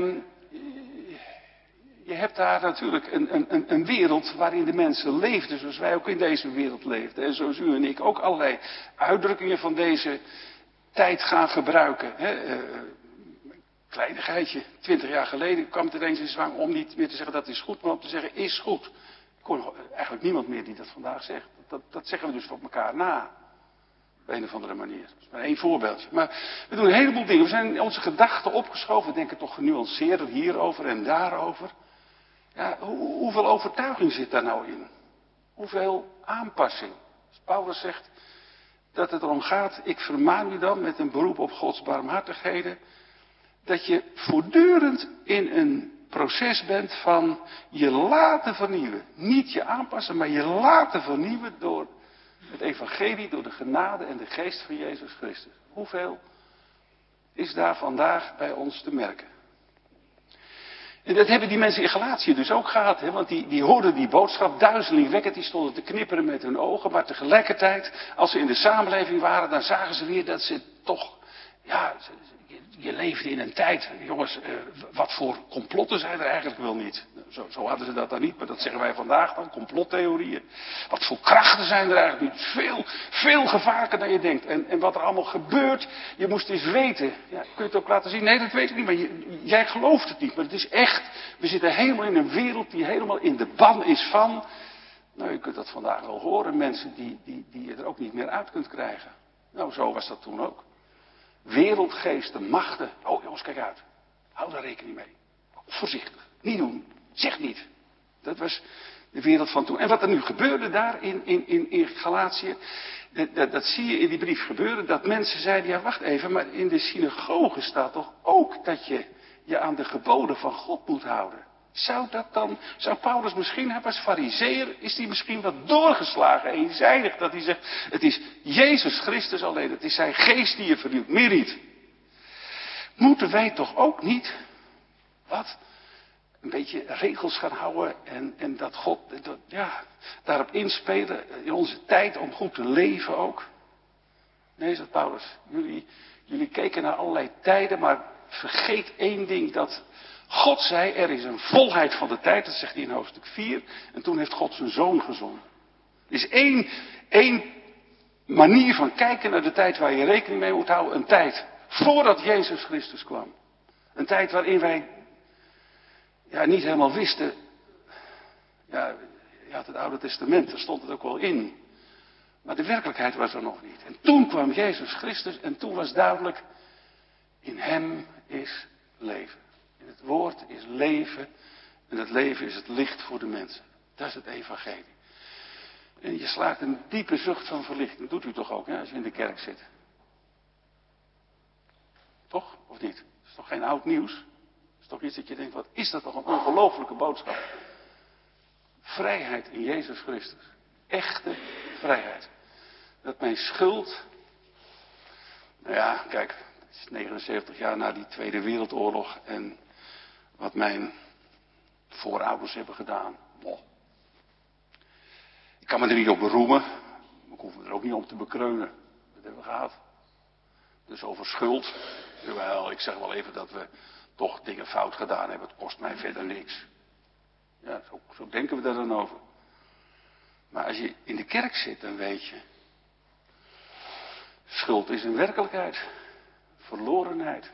je hebt daar natuurlijk een wereld waarin de mensen leefden zoals wij ook in deze wereld leefden. En zoals u en ik ook allerlei uitdrukkingen van deze tijd gaan gebruiken. Kleinigheidje, 20 jaar geleden kwam het ineens in zwang om niet meer te zeggen dat is goed, maar om te zeggen is goed. Ik hoor eigenlijk niemand meer die dat vandaag zegt. Dat zeggen we dus voor elkaar na. Op een of andere manier. Dat is maar één voorbeeldje. Maar we doen een heleboel dingen. We zijn in onze gedachten opgeschoven. We denken toch genuanceerder hierover en daarover. Ja, hoeveel overtuiging zit daar nou in? Hoeveel aanpassing? Als Paulus zegt dat het erom gaat, ik vermaan u dan met een beroep op Gods barmhartigheden, dat je voortdurend in een proces bent van je laten vernieuwen. Niet je aanpassen, maar je laten vernieuwen door het evangelie, door de genade en de geest van Jezus Christus. Hoeveel is daar vandaag bij ons te merken? En dat hebben die mensen in Galatië dus ook gehad. Hè? Want die hoorden die boodschap duizelingwekkend. Die stonden te knipperen met hun ogen. Maar tegelijkertijd, als ze in de samenleving waren, dan zagen ze weer dat ze toch, ja, je leefden in een tijd, jongens, wat voor complotten zijn er eigenlijk wel niet. Zo hadden ze dat dan niet, maar dat zeggen wij vandaag dan, complottheorieën. Wat voor krachten zijn er eigenlijk niet. Veel gevaarlijker dan je denkt. En wat er allemaal gebeurt, je moest eens weten. Ja, kun je het ook laten zien? Nee, dat weet ik niet, maar jij gelooft het niet. Maar het is echt, we zitten helemaal in een wereld die helemaal in de ban is van... Nou, je kunt dat vandaag wel horen, mensen die je er ook niet meer uit kunt krijgen. Nou, zo was dat toen ook. Wereldgeesten, machten. Oh jongens, kijk uit. Hou daar rekening mee. Voorzichtig. Niet doen. Zeg niet. Dat was de wereld van toen. En wat er nu gebeurde daar in Galatië. Dat zie je in die brief gebeuren. Dat mensen zeiden, ja wacht even. Maar in de synagoge staat toch ook dat je je aan de geboden van God moet houden. Zou Paulus misschien, hij was farizeeër, is hij misschien wat doorgeslagen, eenzijdig, dat hij zegt, het is Jezus Christus alleen, het is zijn geest die je vernieuwt, meer niet. Moeten wij toch ook niet, een beetje regels gaan houden en dat God, daarop inspelen in onze tijd om goed te leven ook? Nee, zegt Paulus, jullie keken naar allerlei tijden, maar vergeet één ding, dat God zei, er is een volheid van de tijd, dat zegt hij in hoofdstuk 4. En toen heeft God zijn zoon gezonden. Er is één manier van kijken naar de tijd waar je rekening mee moet houden. Een tijd voordat Jezus Christus kwam. Een tijd waarin wij niet helemaal wisten. Ja, je had het Oude Testament, daar stond het ook wel in. Maar de werkelijkheid was er nog niet. En toen kwam Jezus Christus en toen was duidelijk, in hem is leven. In het woord is leven en het leven is het licht voor de mensen. Dat is het evangelie. En je slaakt een diepe zucht van verlichting. Dat doet u toch ook, hè, als je in de kerk zit. Toch? Of niet? Dat is toch geen oud nieuws? Dat is toch iets dat je denkt, wat is dat toch een ongelofelijke boodschap. Vrijheid in Jezus Christus. Echte vrijheid. Dat mijn schuld... Nou ja, kijk, het is 79 jaar na die Tweede Wereldoorlog en wat mijn voorouders hebben gedaan. Boah. Ik kan me er niet op beroemen, maar ik hoef me er ook niet om te bekreunen. Dat hebben we gehad. Dus over schuld, jawel, ik zeg wel even dat we toch dingen fout gedaan hebben. Het kost mij verder niks. Ja, zo denken we daar dan over. Maar als je in de kerk zit, dan weet je, schuld is een werkelijkheid. Verlorenheid.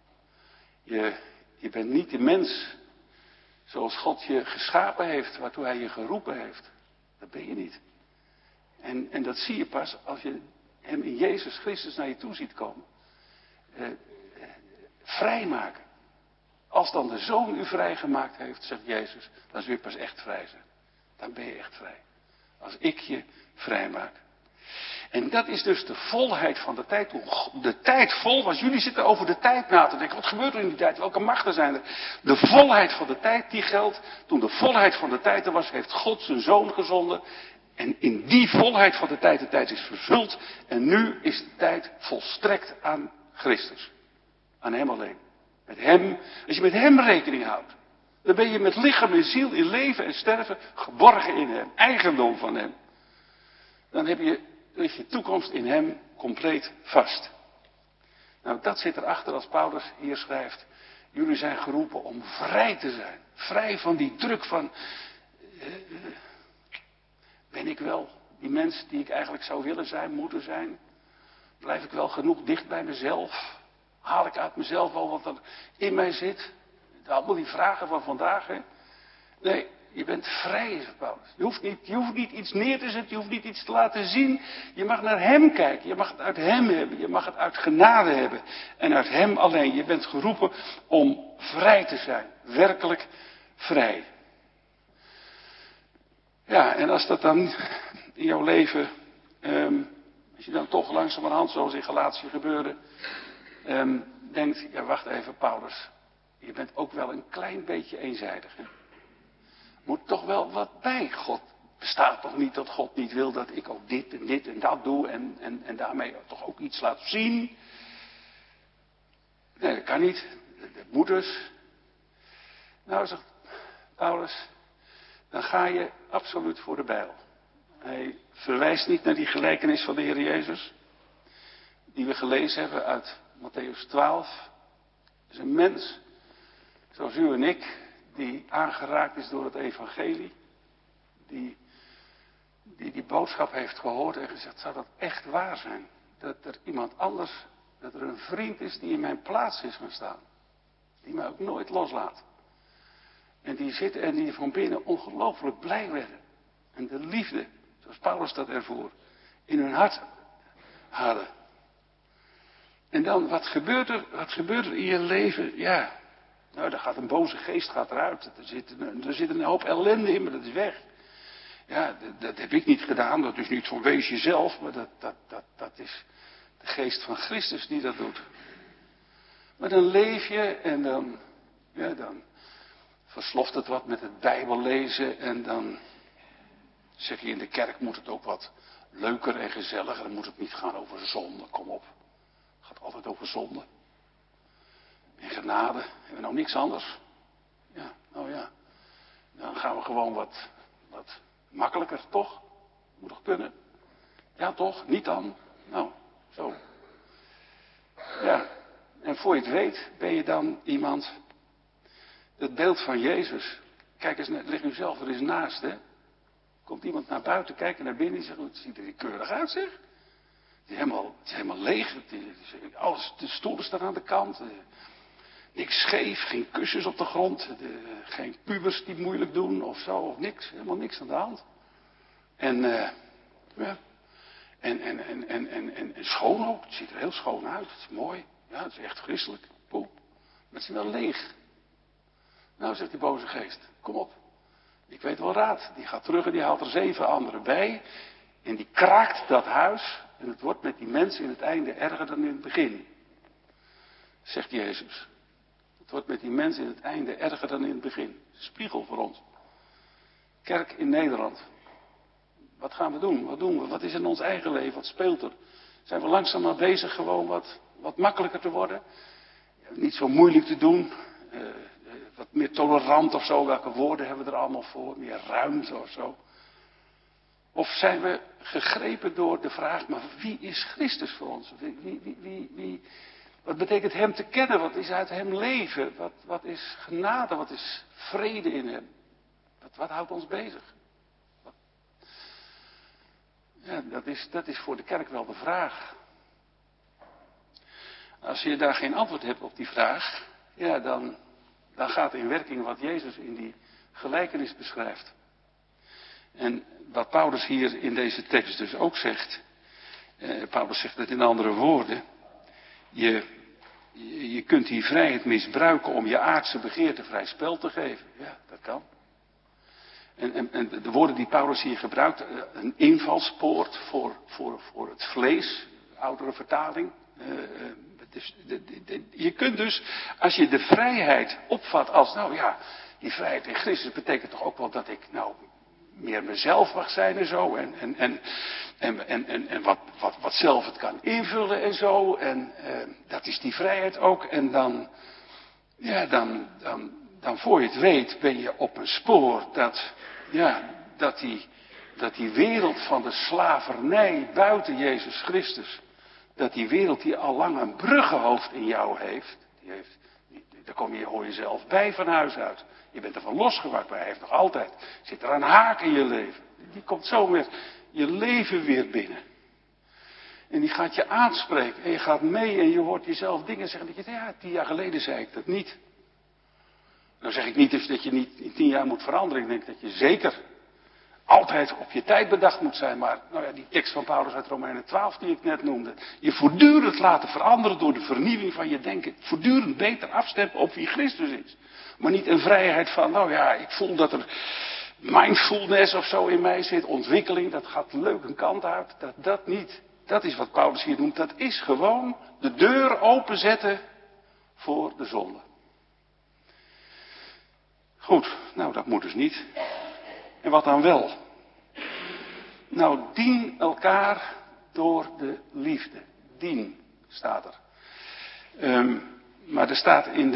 Je bent niet de mens zoals God je geschapen heeft, waartoe hij je geroepen heeft. Dat ben je niet. En dat zie je pas als je hem in Jezus Christus naar je toe ziet komen. Vrijmaken. Als dan de Zoon u vrijgemaakt heeft, zegt Jezus, dan zul je pas echt vrij zijn. Dan ben je echt vrij. Als ik je vrijmaak. En dat is dus de volheid van de tijd. Toen de tijd vol was. Jullie zitten over de tijd na te denken. Wat gebeurt er in die tijd? Welke machten zijn er? De volheid van de tijd die geldt. Toen de volheid van de tijd er was, heeft God zijn zoon gezonden. En in die volheid van de tijd is vervuld. En nu is de tijd volstrekt aan Christus. Aan hem alleen. Met hem. Als je met hem rekening houdt. Dan ben je met lichaam en ziel in leven en sterven geborgen in hem. Eigendom van hem. Dan ligt je toekomst in hem compleet vast. Nou, dat zit erachter als Paulus hier schrijft. Jullie zijn geroepen om vrij te zijn. Vrij van die druk van... ben ik wel die mens die ik eigenlijk zou willen zijn, moeten zijn? Blijf ik wel genoeg dicht bij mezelf? Haal ik uit mezelf wel wat er in mij zit? Allemaal die vragen van vandaag, hè? Nee, je bent vrij, zegt Paulus. Je hoeft niet iets neer te zetten, je hoeft niet iets te laten zien. Je mag naar hem kijken, je mag het uit hem hebben, je mag het uit genade hebben. En uit hem alleen. Je bent geroepen om vrij te zijn. Werkelijk vrij. Ja, en als dat dan in jouw leven, als je dan toch langzamerhand, zoals in Galatië gebeurde, denkt, ja wacht even Paulus, je bent ook wel een klein beetje eenzijdig, hè? Moet toch wel wat bij. God bestaat toch niet dat God niet wil dat ik ook dit en dat doe en daarmee toch ook iets laat zien. Nee, dat kan niet. Dat moet dus. Nou, zegt Paulus, dan ga je absoluut voor de bijl. Hij verwijst niet naar die gelijkenis van de Heer Jezus, die we gelezen hebben uit Mattheüs 12. Het is een mens, zoals u en ik, die aangeraakt is door het evangelie. Die boodschap heeft gehoord en gezegd, zou dat echt waar zijn? Dat er iemand anders, dat er een vriend is die in mijn plaats is gaan staan. Die mij ook nooit loslaat. En die zitten en die van binnen ongelooflijk blij werden. En de liefde, zoals Paulus dat ervoor, in hun hart hadden. En dan, wat gebeurt er in je leven? Ja, nou, daar gaat een boze geest eruit. Er zit een hoop ellende in, maar dat is weg. Ja, dat heb ik niet gedaan, dat is niet van wees jezelf, maar dat is de geest van Christus die dat doet. Maar dan leef je en dan versloft het wat met het Bijbel lezen en dan zeg je in de kerk moet het ook wat leuker en gezelliger, dan moet het niet gaan over zonde, kom op. Het gaat altijd over zonde. En genade, hebben we nou niks anders? Ja, nou ja, dan gaan we gewoon wat makkelijker, toch? Moet toch kunnen? Ja, toch? Niet dan? Nou, zo. Ja, en voor je het weet ben je dan iemand. Het beeld van Jezus. Kijk eens, leg u zelf er eens naast, hè. Komt iemand naar buiten, kijken naar binnen en zegt, het ziet er keurig uit, zeg. Het is helemaal leeg. Alles, de stoelen staan aan de kant. Niks scheef, geen kussens op de grond. Geen pubers die moeilijk doen of zo, of niks. Helemaal niks aan de hand. En, ja. En schoon ook. Het ziet er heel schoon uit. Het is mooi. Ja, het is echt christelijk. Poeh. Maar het is wel leeg. Nou, zegt die boze geest. Kom op. Ik weet wel raad. Die gaat terug en die haalt er 7 anderen bij. En die kraakt dat huis. En het wordt met die mensen in het einde erger dan in het begin. Zegt Jezus. Het wordt met die mensen in het einde erger dan in het begin. Spiegel voor ons. Kerk in Nederland. Wat gaan we doen? Wat doen we? Wat is in ons eigen leven? Wat speelt er? Zijn we langzaam maar bezig gewoon wat makkelijker te worden? Niet zo moeilijk te doen. Wat meer tolerant of zo. Welke woorden hebben we er allemaal voor? Meer ruimte of zo. Of zijn we gegrepen door de vraag, maar wie is Christus voor ons? Wat betekent hem te kennen? Wat is uit hem leven? Wat is genade? Wat is vrede in hem? Wat houdt ons bezig? Ja, dat is voor de kerk wel de vraag. Als je daar geen antwoord hebt op die vraag, ja, dan gaat in werking wat Jezus in die gelijkenis beschrijft. En wat Paulus hier in deze tekst dus ook zegt. Paulus zegt het in andere woorden. Je kunt die vrijheid misbruiken om je aardse begeerte vrij spel te geven. Ja, dat kan. En de woorden die Paulus hier gebruikt, een invalspoort voor het vlees, oudere vertaling. Je kunt dus, als je de vrijheid opvat als, nou ja, die vrijheid in Christus betekent toch ook wel dat ik nou meer mezelf mag zijn en zo. En wat zelf het kan invullen en zo. En dat is die vrijheid ook. En dan voor je het weet ben je op een spoor dat die wereld van de slavernij buiten Jezus Christus, dat die wereld die al lang een bruggenhoofd in jou heeft, daar hoor je zelf bij van huis uit. Je bent ervan losgemaakt, maar hij heeft nog altijd, zit er een haak in je leven. Die komt zo met je leven weer binnen. En die gaat je aanspreken en je gaat mee en je hoort jezelf dingen zeggen dat je, ja, 10 jaar geleden zei ik dat niet. Dan zeg ik niet dus dat je niet in 10 jaar moet veranderen. Ik denk dat je zeker altijd op je tijd bedacht moet zijn. Maar nou ja, die tekst van Paulus uit Romeinen 12 die ik net noemde. Je voortdurend laten veranderen door de vernieuwing van je denken. Voortdurend beter afstemmen op wie Christus is. Maar niet een vrijheid van, nou ja, ik voel dat er mindfulness of zo in mij zit. Ontwikkeling, dat gaat leuk een kant uit. Dat niet. Dat is wat Paulus hier doet. Dat is gewoon de deur openzetten voor de zonde. Goed, nou dat moet dus niet. En wat dan wel? Nou, dien elkaar door de liefde. Dien, staat er. Maar er staat in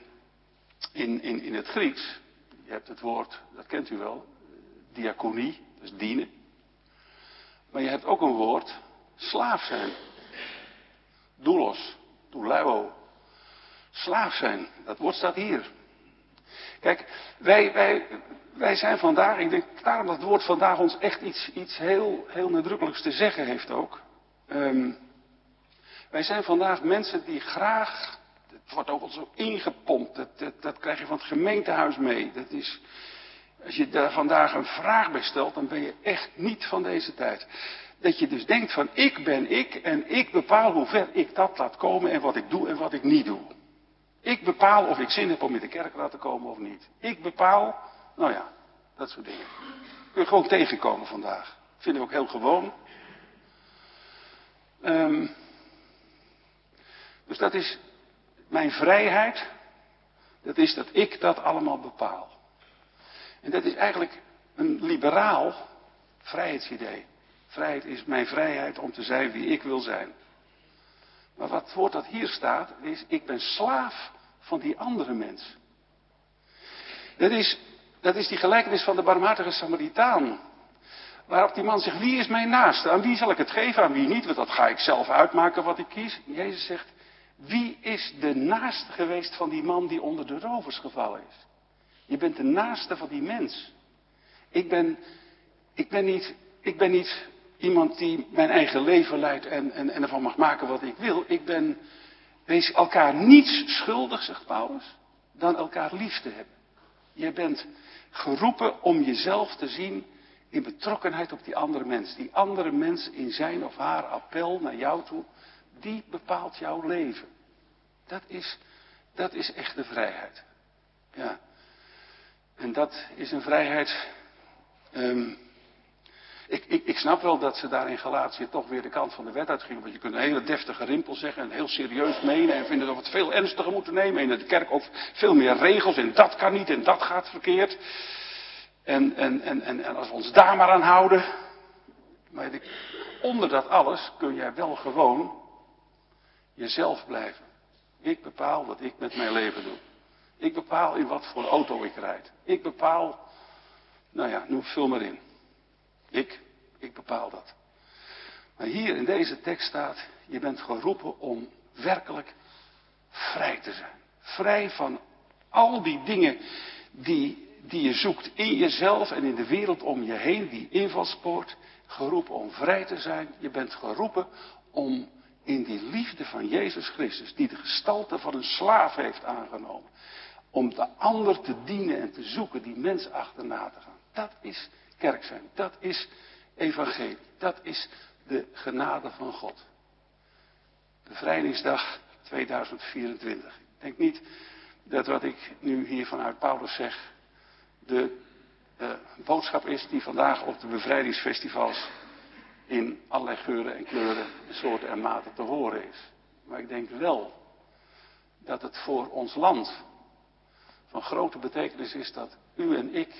het Grieks, je hebt het woord, dat kent u wel, diaconie, dus dienen. Maar je hebt ook een woord, slaaf zijn. Doulos, douleuo. Slaaf zijn, dat woord staat hier. Kijk, wij zijn vandaag, ik denk daarom dat het woord vandaag ons echt iets heel nadrukkelijks te zeggen heeft ook. Wij zijn vandaag mensen die graag, het wordt ook al zo ingepompt, dat krijg je van het gemeentehuis mee. Dat is, als je daar vandaag een vraag bij stelt, dan ben je echt niet van deze tijd. Dat je dus denkt van ik ben ik en ik bepaal hoe ver ik dat laat komen en wat ik doe en wat ik niet doe. Ik bepaal of ik zin heb om in de kerkraad te komen of niet. Ik bepaal, nou ja, dat soort dingen. Kun je gewoon tegenkomen vandaag. Vind ik ook heel gewoon. Dus dat is mijn vrijheid. Dat is dat ik dat allemaal bepaal. En dat is eigenlijk een liberaal vrijheidsidee. Vrijheid is mijn vrijheid om te zijn wie ik wil zijn. Maar wat het woord dat hier staat, is ik ben slaaf van die andere mens. Dat is die gelijkenis van de barmhartige Samaritaan. Waarop die man zegt, wie is mijn naaste? Aan wie zal ik het geven, aan wie niet? Want dat ga ik zelf uitmaken wat ik kies. Jezus zegt, wie is de naaste geweest van die man die onder de rovers gevallen is? Je bent de naaste van die mens. Ik ben niet iemand die mijn eigen leven leidt en ervan mag maken wat ik wil. Wees elkaar niets schuldig, zegt Paulus, dan elkaar lief te hebben. Je bent geroepen om jezelf te zien in betrokkenheid op die andere mens. Die andere mens in zijn of haar appel naar jou toe, die bepaalt jouw leven. Dat is echte vrijheid. Ja. En dat is een vrijheid. Ik snap wel dat ze daar in Galatië toch weer de kant van de wet uitgingen. Want je kunt een hele deftige rimpel zeggen en heel serieus menen. En vinden dat we het veel ernstiger moeten nemen. En in de kerk ook veel meer regels. En dat kan niet en dat gaat verkeerd. En als we ons daar maar aan houden. Maar onder dat alles kun jij wel gewoon jezelf blijven. Ik bepaal wat ik met mijn leven doe. Ik bepaal in wat voor auto ik rijd. Ik bepaal, nou ja, vul maar in. Ik bepaal dat. Maar hier in deze tekst staat, je bent geroepen om werkelijk vrij te zijn. Vrij van al die dingen die je zoekt in jezelf en in de wereld om je heen, die invalspoort. Geroepen om vrij te zijn. Je bent geroepen om in die liefde van Jezus Christus, die de gestalte van een slaaf heeft aangenomen, om de ander te dienen en te zoeken, die mens achterna te gaan. Dat is kerk zijn. Dat is evangelie. Dat is de genade van God. Bevrijdingsdag 2024. Ik denk niet dat wat ik nu hier vanuit Paulus zeg de boodschap is die vandaag op de bevrijdingsfestivals in allerlei geuren en kleuren, soorten en maten te horen is. Maar ik denk wel dat het voor ons land van grote betekenis is dat u en ik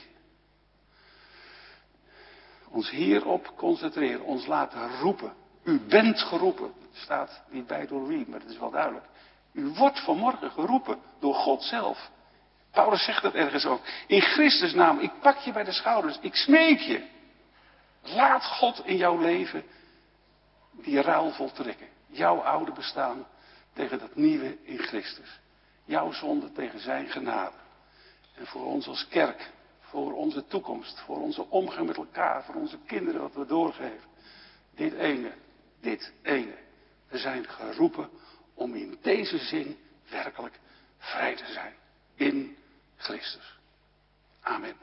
ons hierop concentreren, ons laten roepen. U bent geroepen. Het staat niet bij door wie, maar dat is wel duidelijk. U wordt vanmorgen geroepen door God zelf. Paulus zegt dat ergens ook. In Christus naam, ik pak je bij de schouders, ik smeek je. Laat God in jouw leven die ruil voltrekken. Jouw oude bestaan tegen dat nieuwe in Christus. Jouw zonde tegen zijn genade. En voor ons als kerk, voor onze toekomst, voor onze omgang met elkaar, voor onze kinderen wat we doorgeven. Dit ene. We zijn geroepen om in deze zin werkelijk vrij te zijn. In Christus. Amen.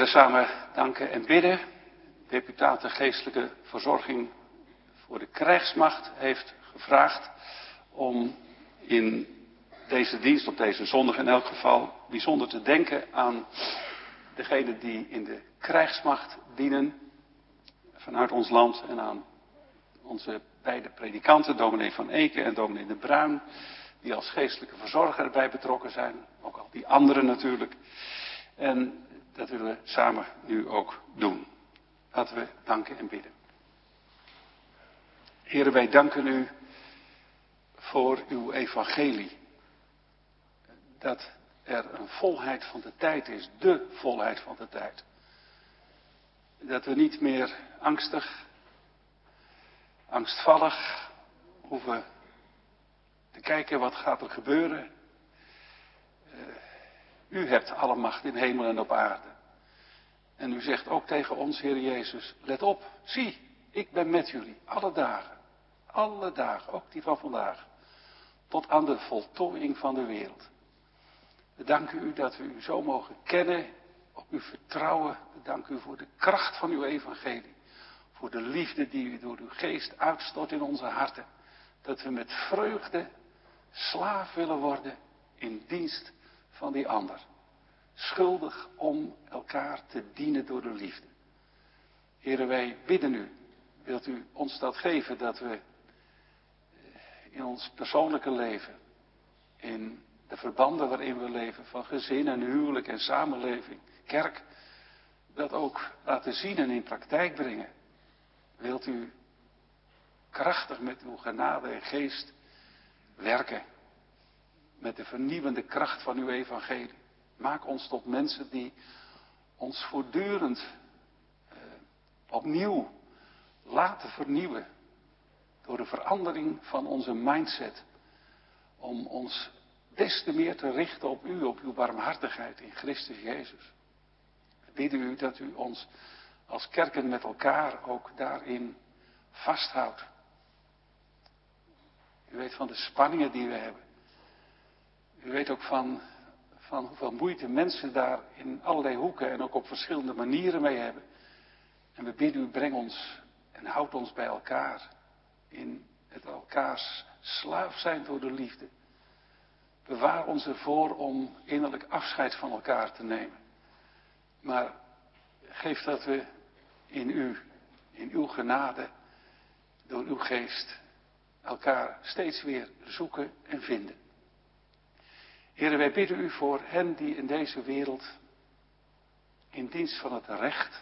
willen samen danken en bidden. Deputate Geestelijke Verzorging voor de Krijgsmacht heeft gevraagd om in deze dienst, op deze zondag in elk geval, bijzonder te denken aan degenen die in de krijgsmacht dienen vanuit ons land en aan onze beide predikanten, dominee Van Eken en dominee De Bruin, die als geestelijke verzorger erbij betrokken zijn. Ook al die anderen natuurlijk. En dat willen we samen nu ook doen. Laten we danken en bidden. Heren, wij danken u voor uw evangelie. Dat er een volheid van de tijd is, de volheid van de tijd. Dat we niet meer angstvallig hoeven te kijken wat gaat er gebeuren. U hebt alle macht in hemel en op aarde. En u zegt ook tegen ons, Heer Jezus, let op, zie, ik ben met jullie, alle dagen, ook die van vandaag, tot aan de voltooiing van de wereld. We danken u dat we u zo mogen kennen, op u vertrouwen. We danken u voor de kracht van uw evangelie, voor de liefde die u door uw geest uitstort in onze harten. Dat we met vreugde slaaf willen worden in dienst van die ander. Schuldig om elkaar te dienen door de liefde. Heren, wij bidden u, wilt u ons dat geven, dat we in ons persoonlijke leven, in de verbanden waarin we leven, van gezin en huwelijk en samenleving, kerk, dat ook laten zien en in praktijk brengen. Wilt u krachtig met uw genade en geest werken, met de vernieuwende kracht van uw evangelie. Maak ons tot mensen die ons voortdurend opnieuw laten vernieuwen door de verandering van onze mindset. Om ons des te meer te richten op u, op uw barmhartigheid in Christus Jezus. We bidden u dat u ons als kerken met elkaar ook daarin vasthoudt. U weet van de spanningen die we hebben. U weet ook van hoeveel moeite mensen daar in allerlei hoeken en ook op verschillende manieren mee hebben. En we bidden u, breng ons en houd ons bij elkaar in het elkaars slaaf zijn door de liefde. Bewaar ons ervoor om innerlijk afscheid van elkaar te nemen. Maar geef dat we in uw genade, door uw geest, elkaar steeds weer zoeken en vinden. Heren, wij bidden u voor hen die in deze wereld in dienst van het recht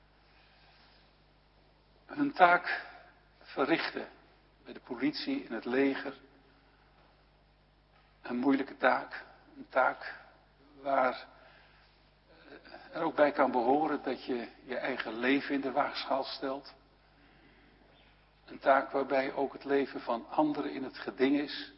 hun taak verrichten. Bij de politie, in het leger. Een moeilijke taak. Een taak waar er ook bij kan behoren dat je je eigen leven in de waagschaal stelt. Een taak waarbij ook het leven van anderen in het geding is.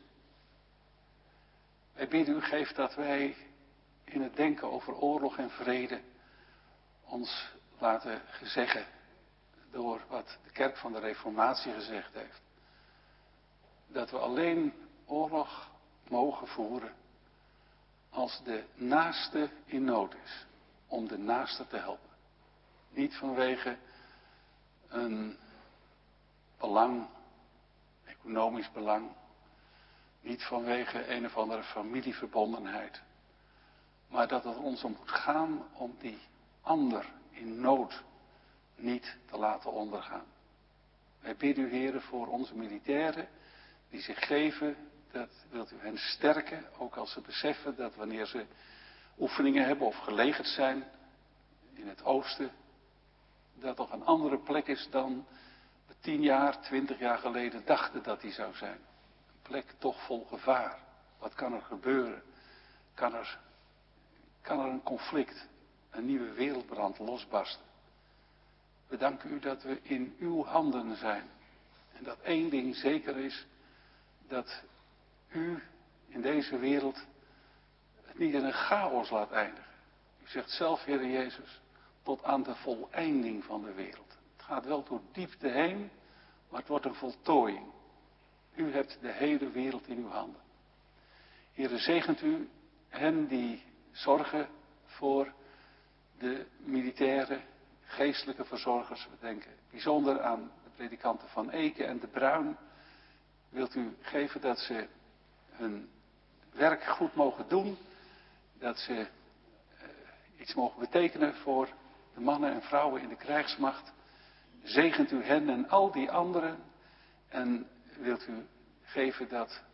Wij bidden u, geef dat wij in het denken over oorlog en vrede ons laten gezeggen door wat de kerk van de Reformatie gezegd heeft. Dat we alleen oorlog mogen voeren als de naaste in nood is. Om de naaste te helpen. Niet vanwege een belang, economisch belang. Niet vanwege een of andere familieverbondenheid. Maar dat het ons om moet gaan om die ander in nood niet te laten ondergaan. Wij bidden u, heren, voor onze militairen die zich geven. Dat wilt u hen sterken, ook als ze beseffen dat wanneer ze oefeningen hebben of gelegerd zijn in het oosten, dat toch een andere plek is dan we 10 jaar, 20 jaar geleden dachten dat die zou zijn. Een plek toch vol gevaar. Wat kan er gebeuren? Kan er een conflict, een nieuwe wereldbrand losbarsten? We danken u dat we in uw handen zijn. En dat één ding zeker is, dat u in deze wereld het niet in een chaos laat eindigen. U zegt zelf, Heer Jezus, tot aan de voleinding van de wereld. Het gaat wel door diepte heen, maar het wordt een voltooiing. U hebt de hele wereld in uw handen. Heer, zegent u hen die zorgen voor de militaire, geestelijke verzorgers. We denken bijzonder aan de predikanten van Eken en de Bruin. Wilt u geven dat ze hun werk goed mogen doen. Dat ze iets mogen betekenen voor de mannen en vrouwen in de krijgsmacht. Zegent u hen en al die anderen. En wilt u geven dat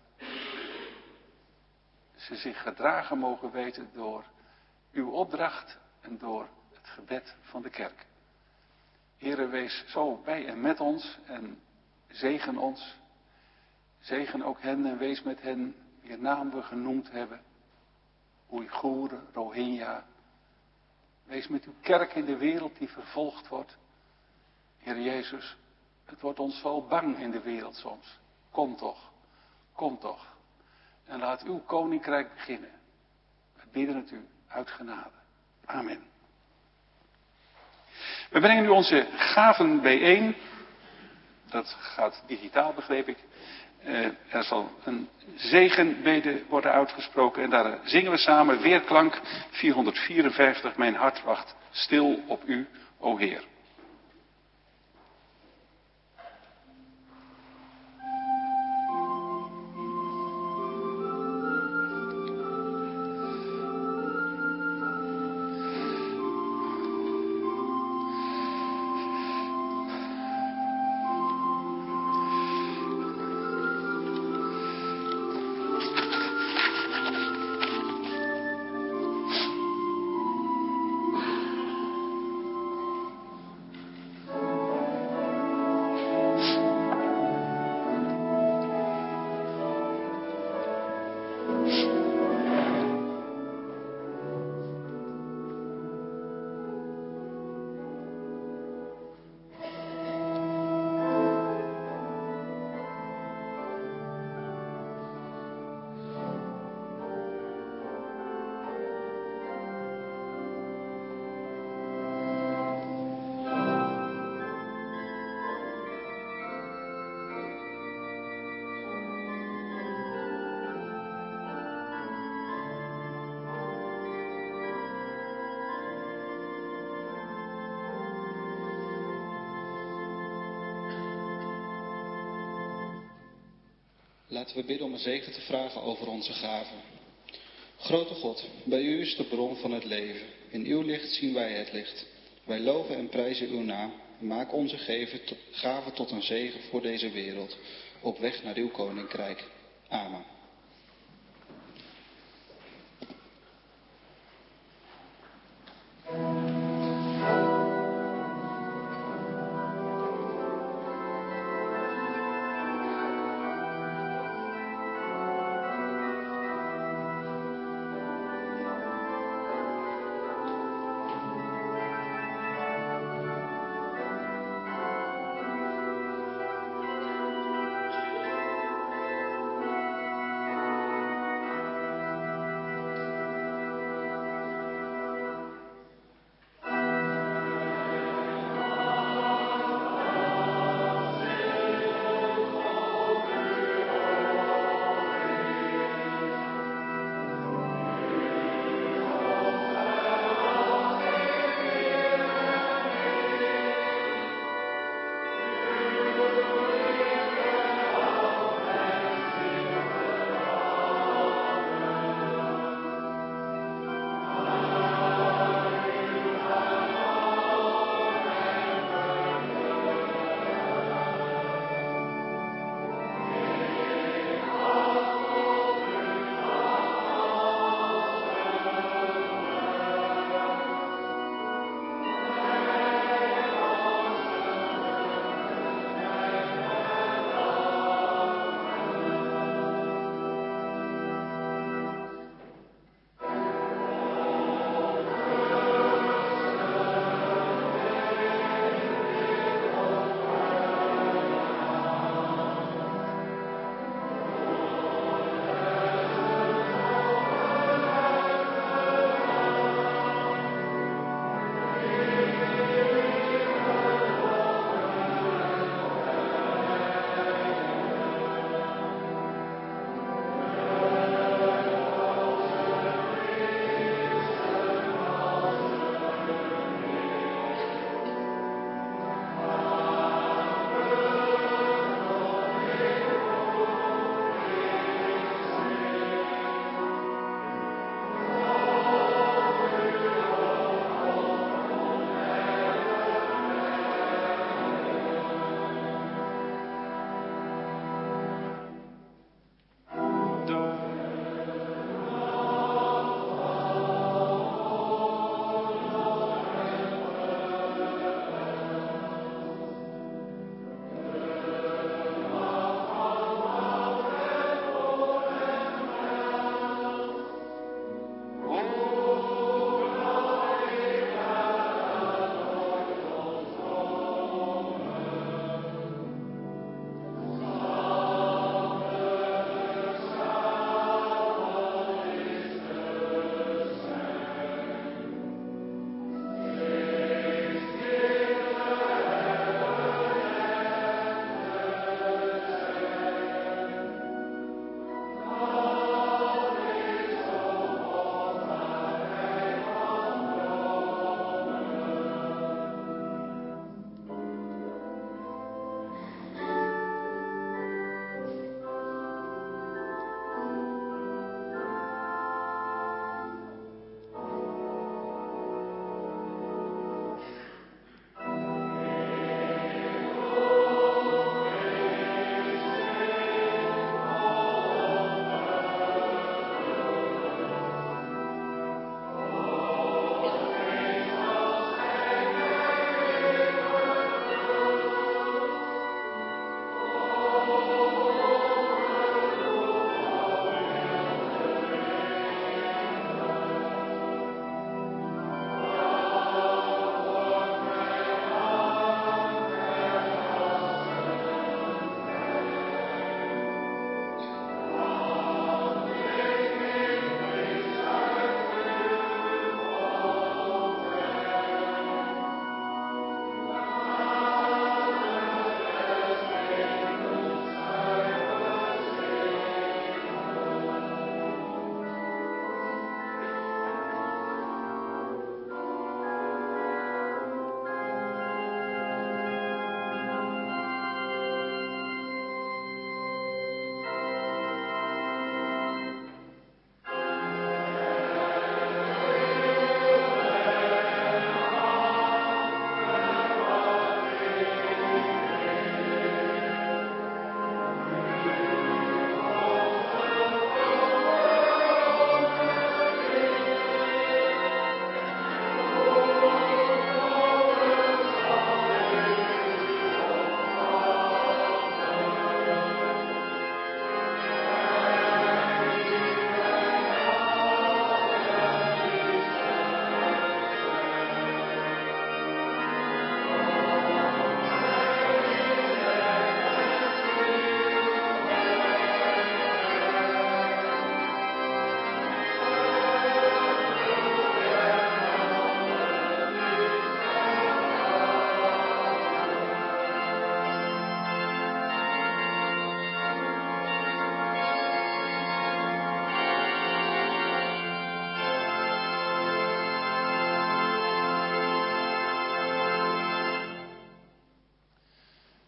ze zich gedragen mogen weten door uw opdracht en door het gebed van de kerk. Heere, wees zo bij en met ons en zegen ons. Zegen ook hen en wees met hen wier naam we genoemd hebben. Oeigoeren, Rohingya. Wees met uw kerk in de wereld die vervolgd wordt. Heer Jezus, het wordt ons wel bang in de wereld soms. Kom toch, kom toch. En laat uw koninkrijk beginnen. We bidden het u uit genade. Amen. We brengen nu onze gaven bijeen. Dat gaat digitaal, begreep ik. Er zal een zegenbede worden uitgesproken. En daar zingen we samen weerklank 454. Mijn hart wacht stil op u, o Heer. Laten we bidden om een zegen te vragen over onze gaven. Grote God, bij u is de bron van het leven. In uw licht zien wij het licht. Wij loven en prijzen uw naam. Maak onze gaven tot een zegen voor deze wereld. Op weg naar uw koninkrijk. Amen.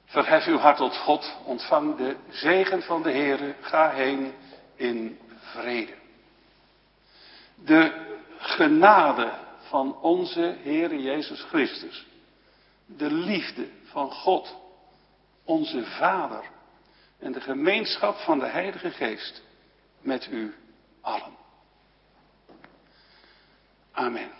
Verhef uw hart tot God, ontvang de zegen van de Heere, ga heen in vrede. De genade van onze Heere Jezus Christus, de liefde van God, onze Vader en de gemeenschap van de Heilige Geest met u allen. Amen.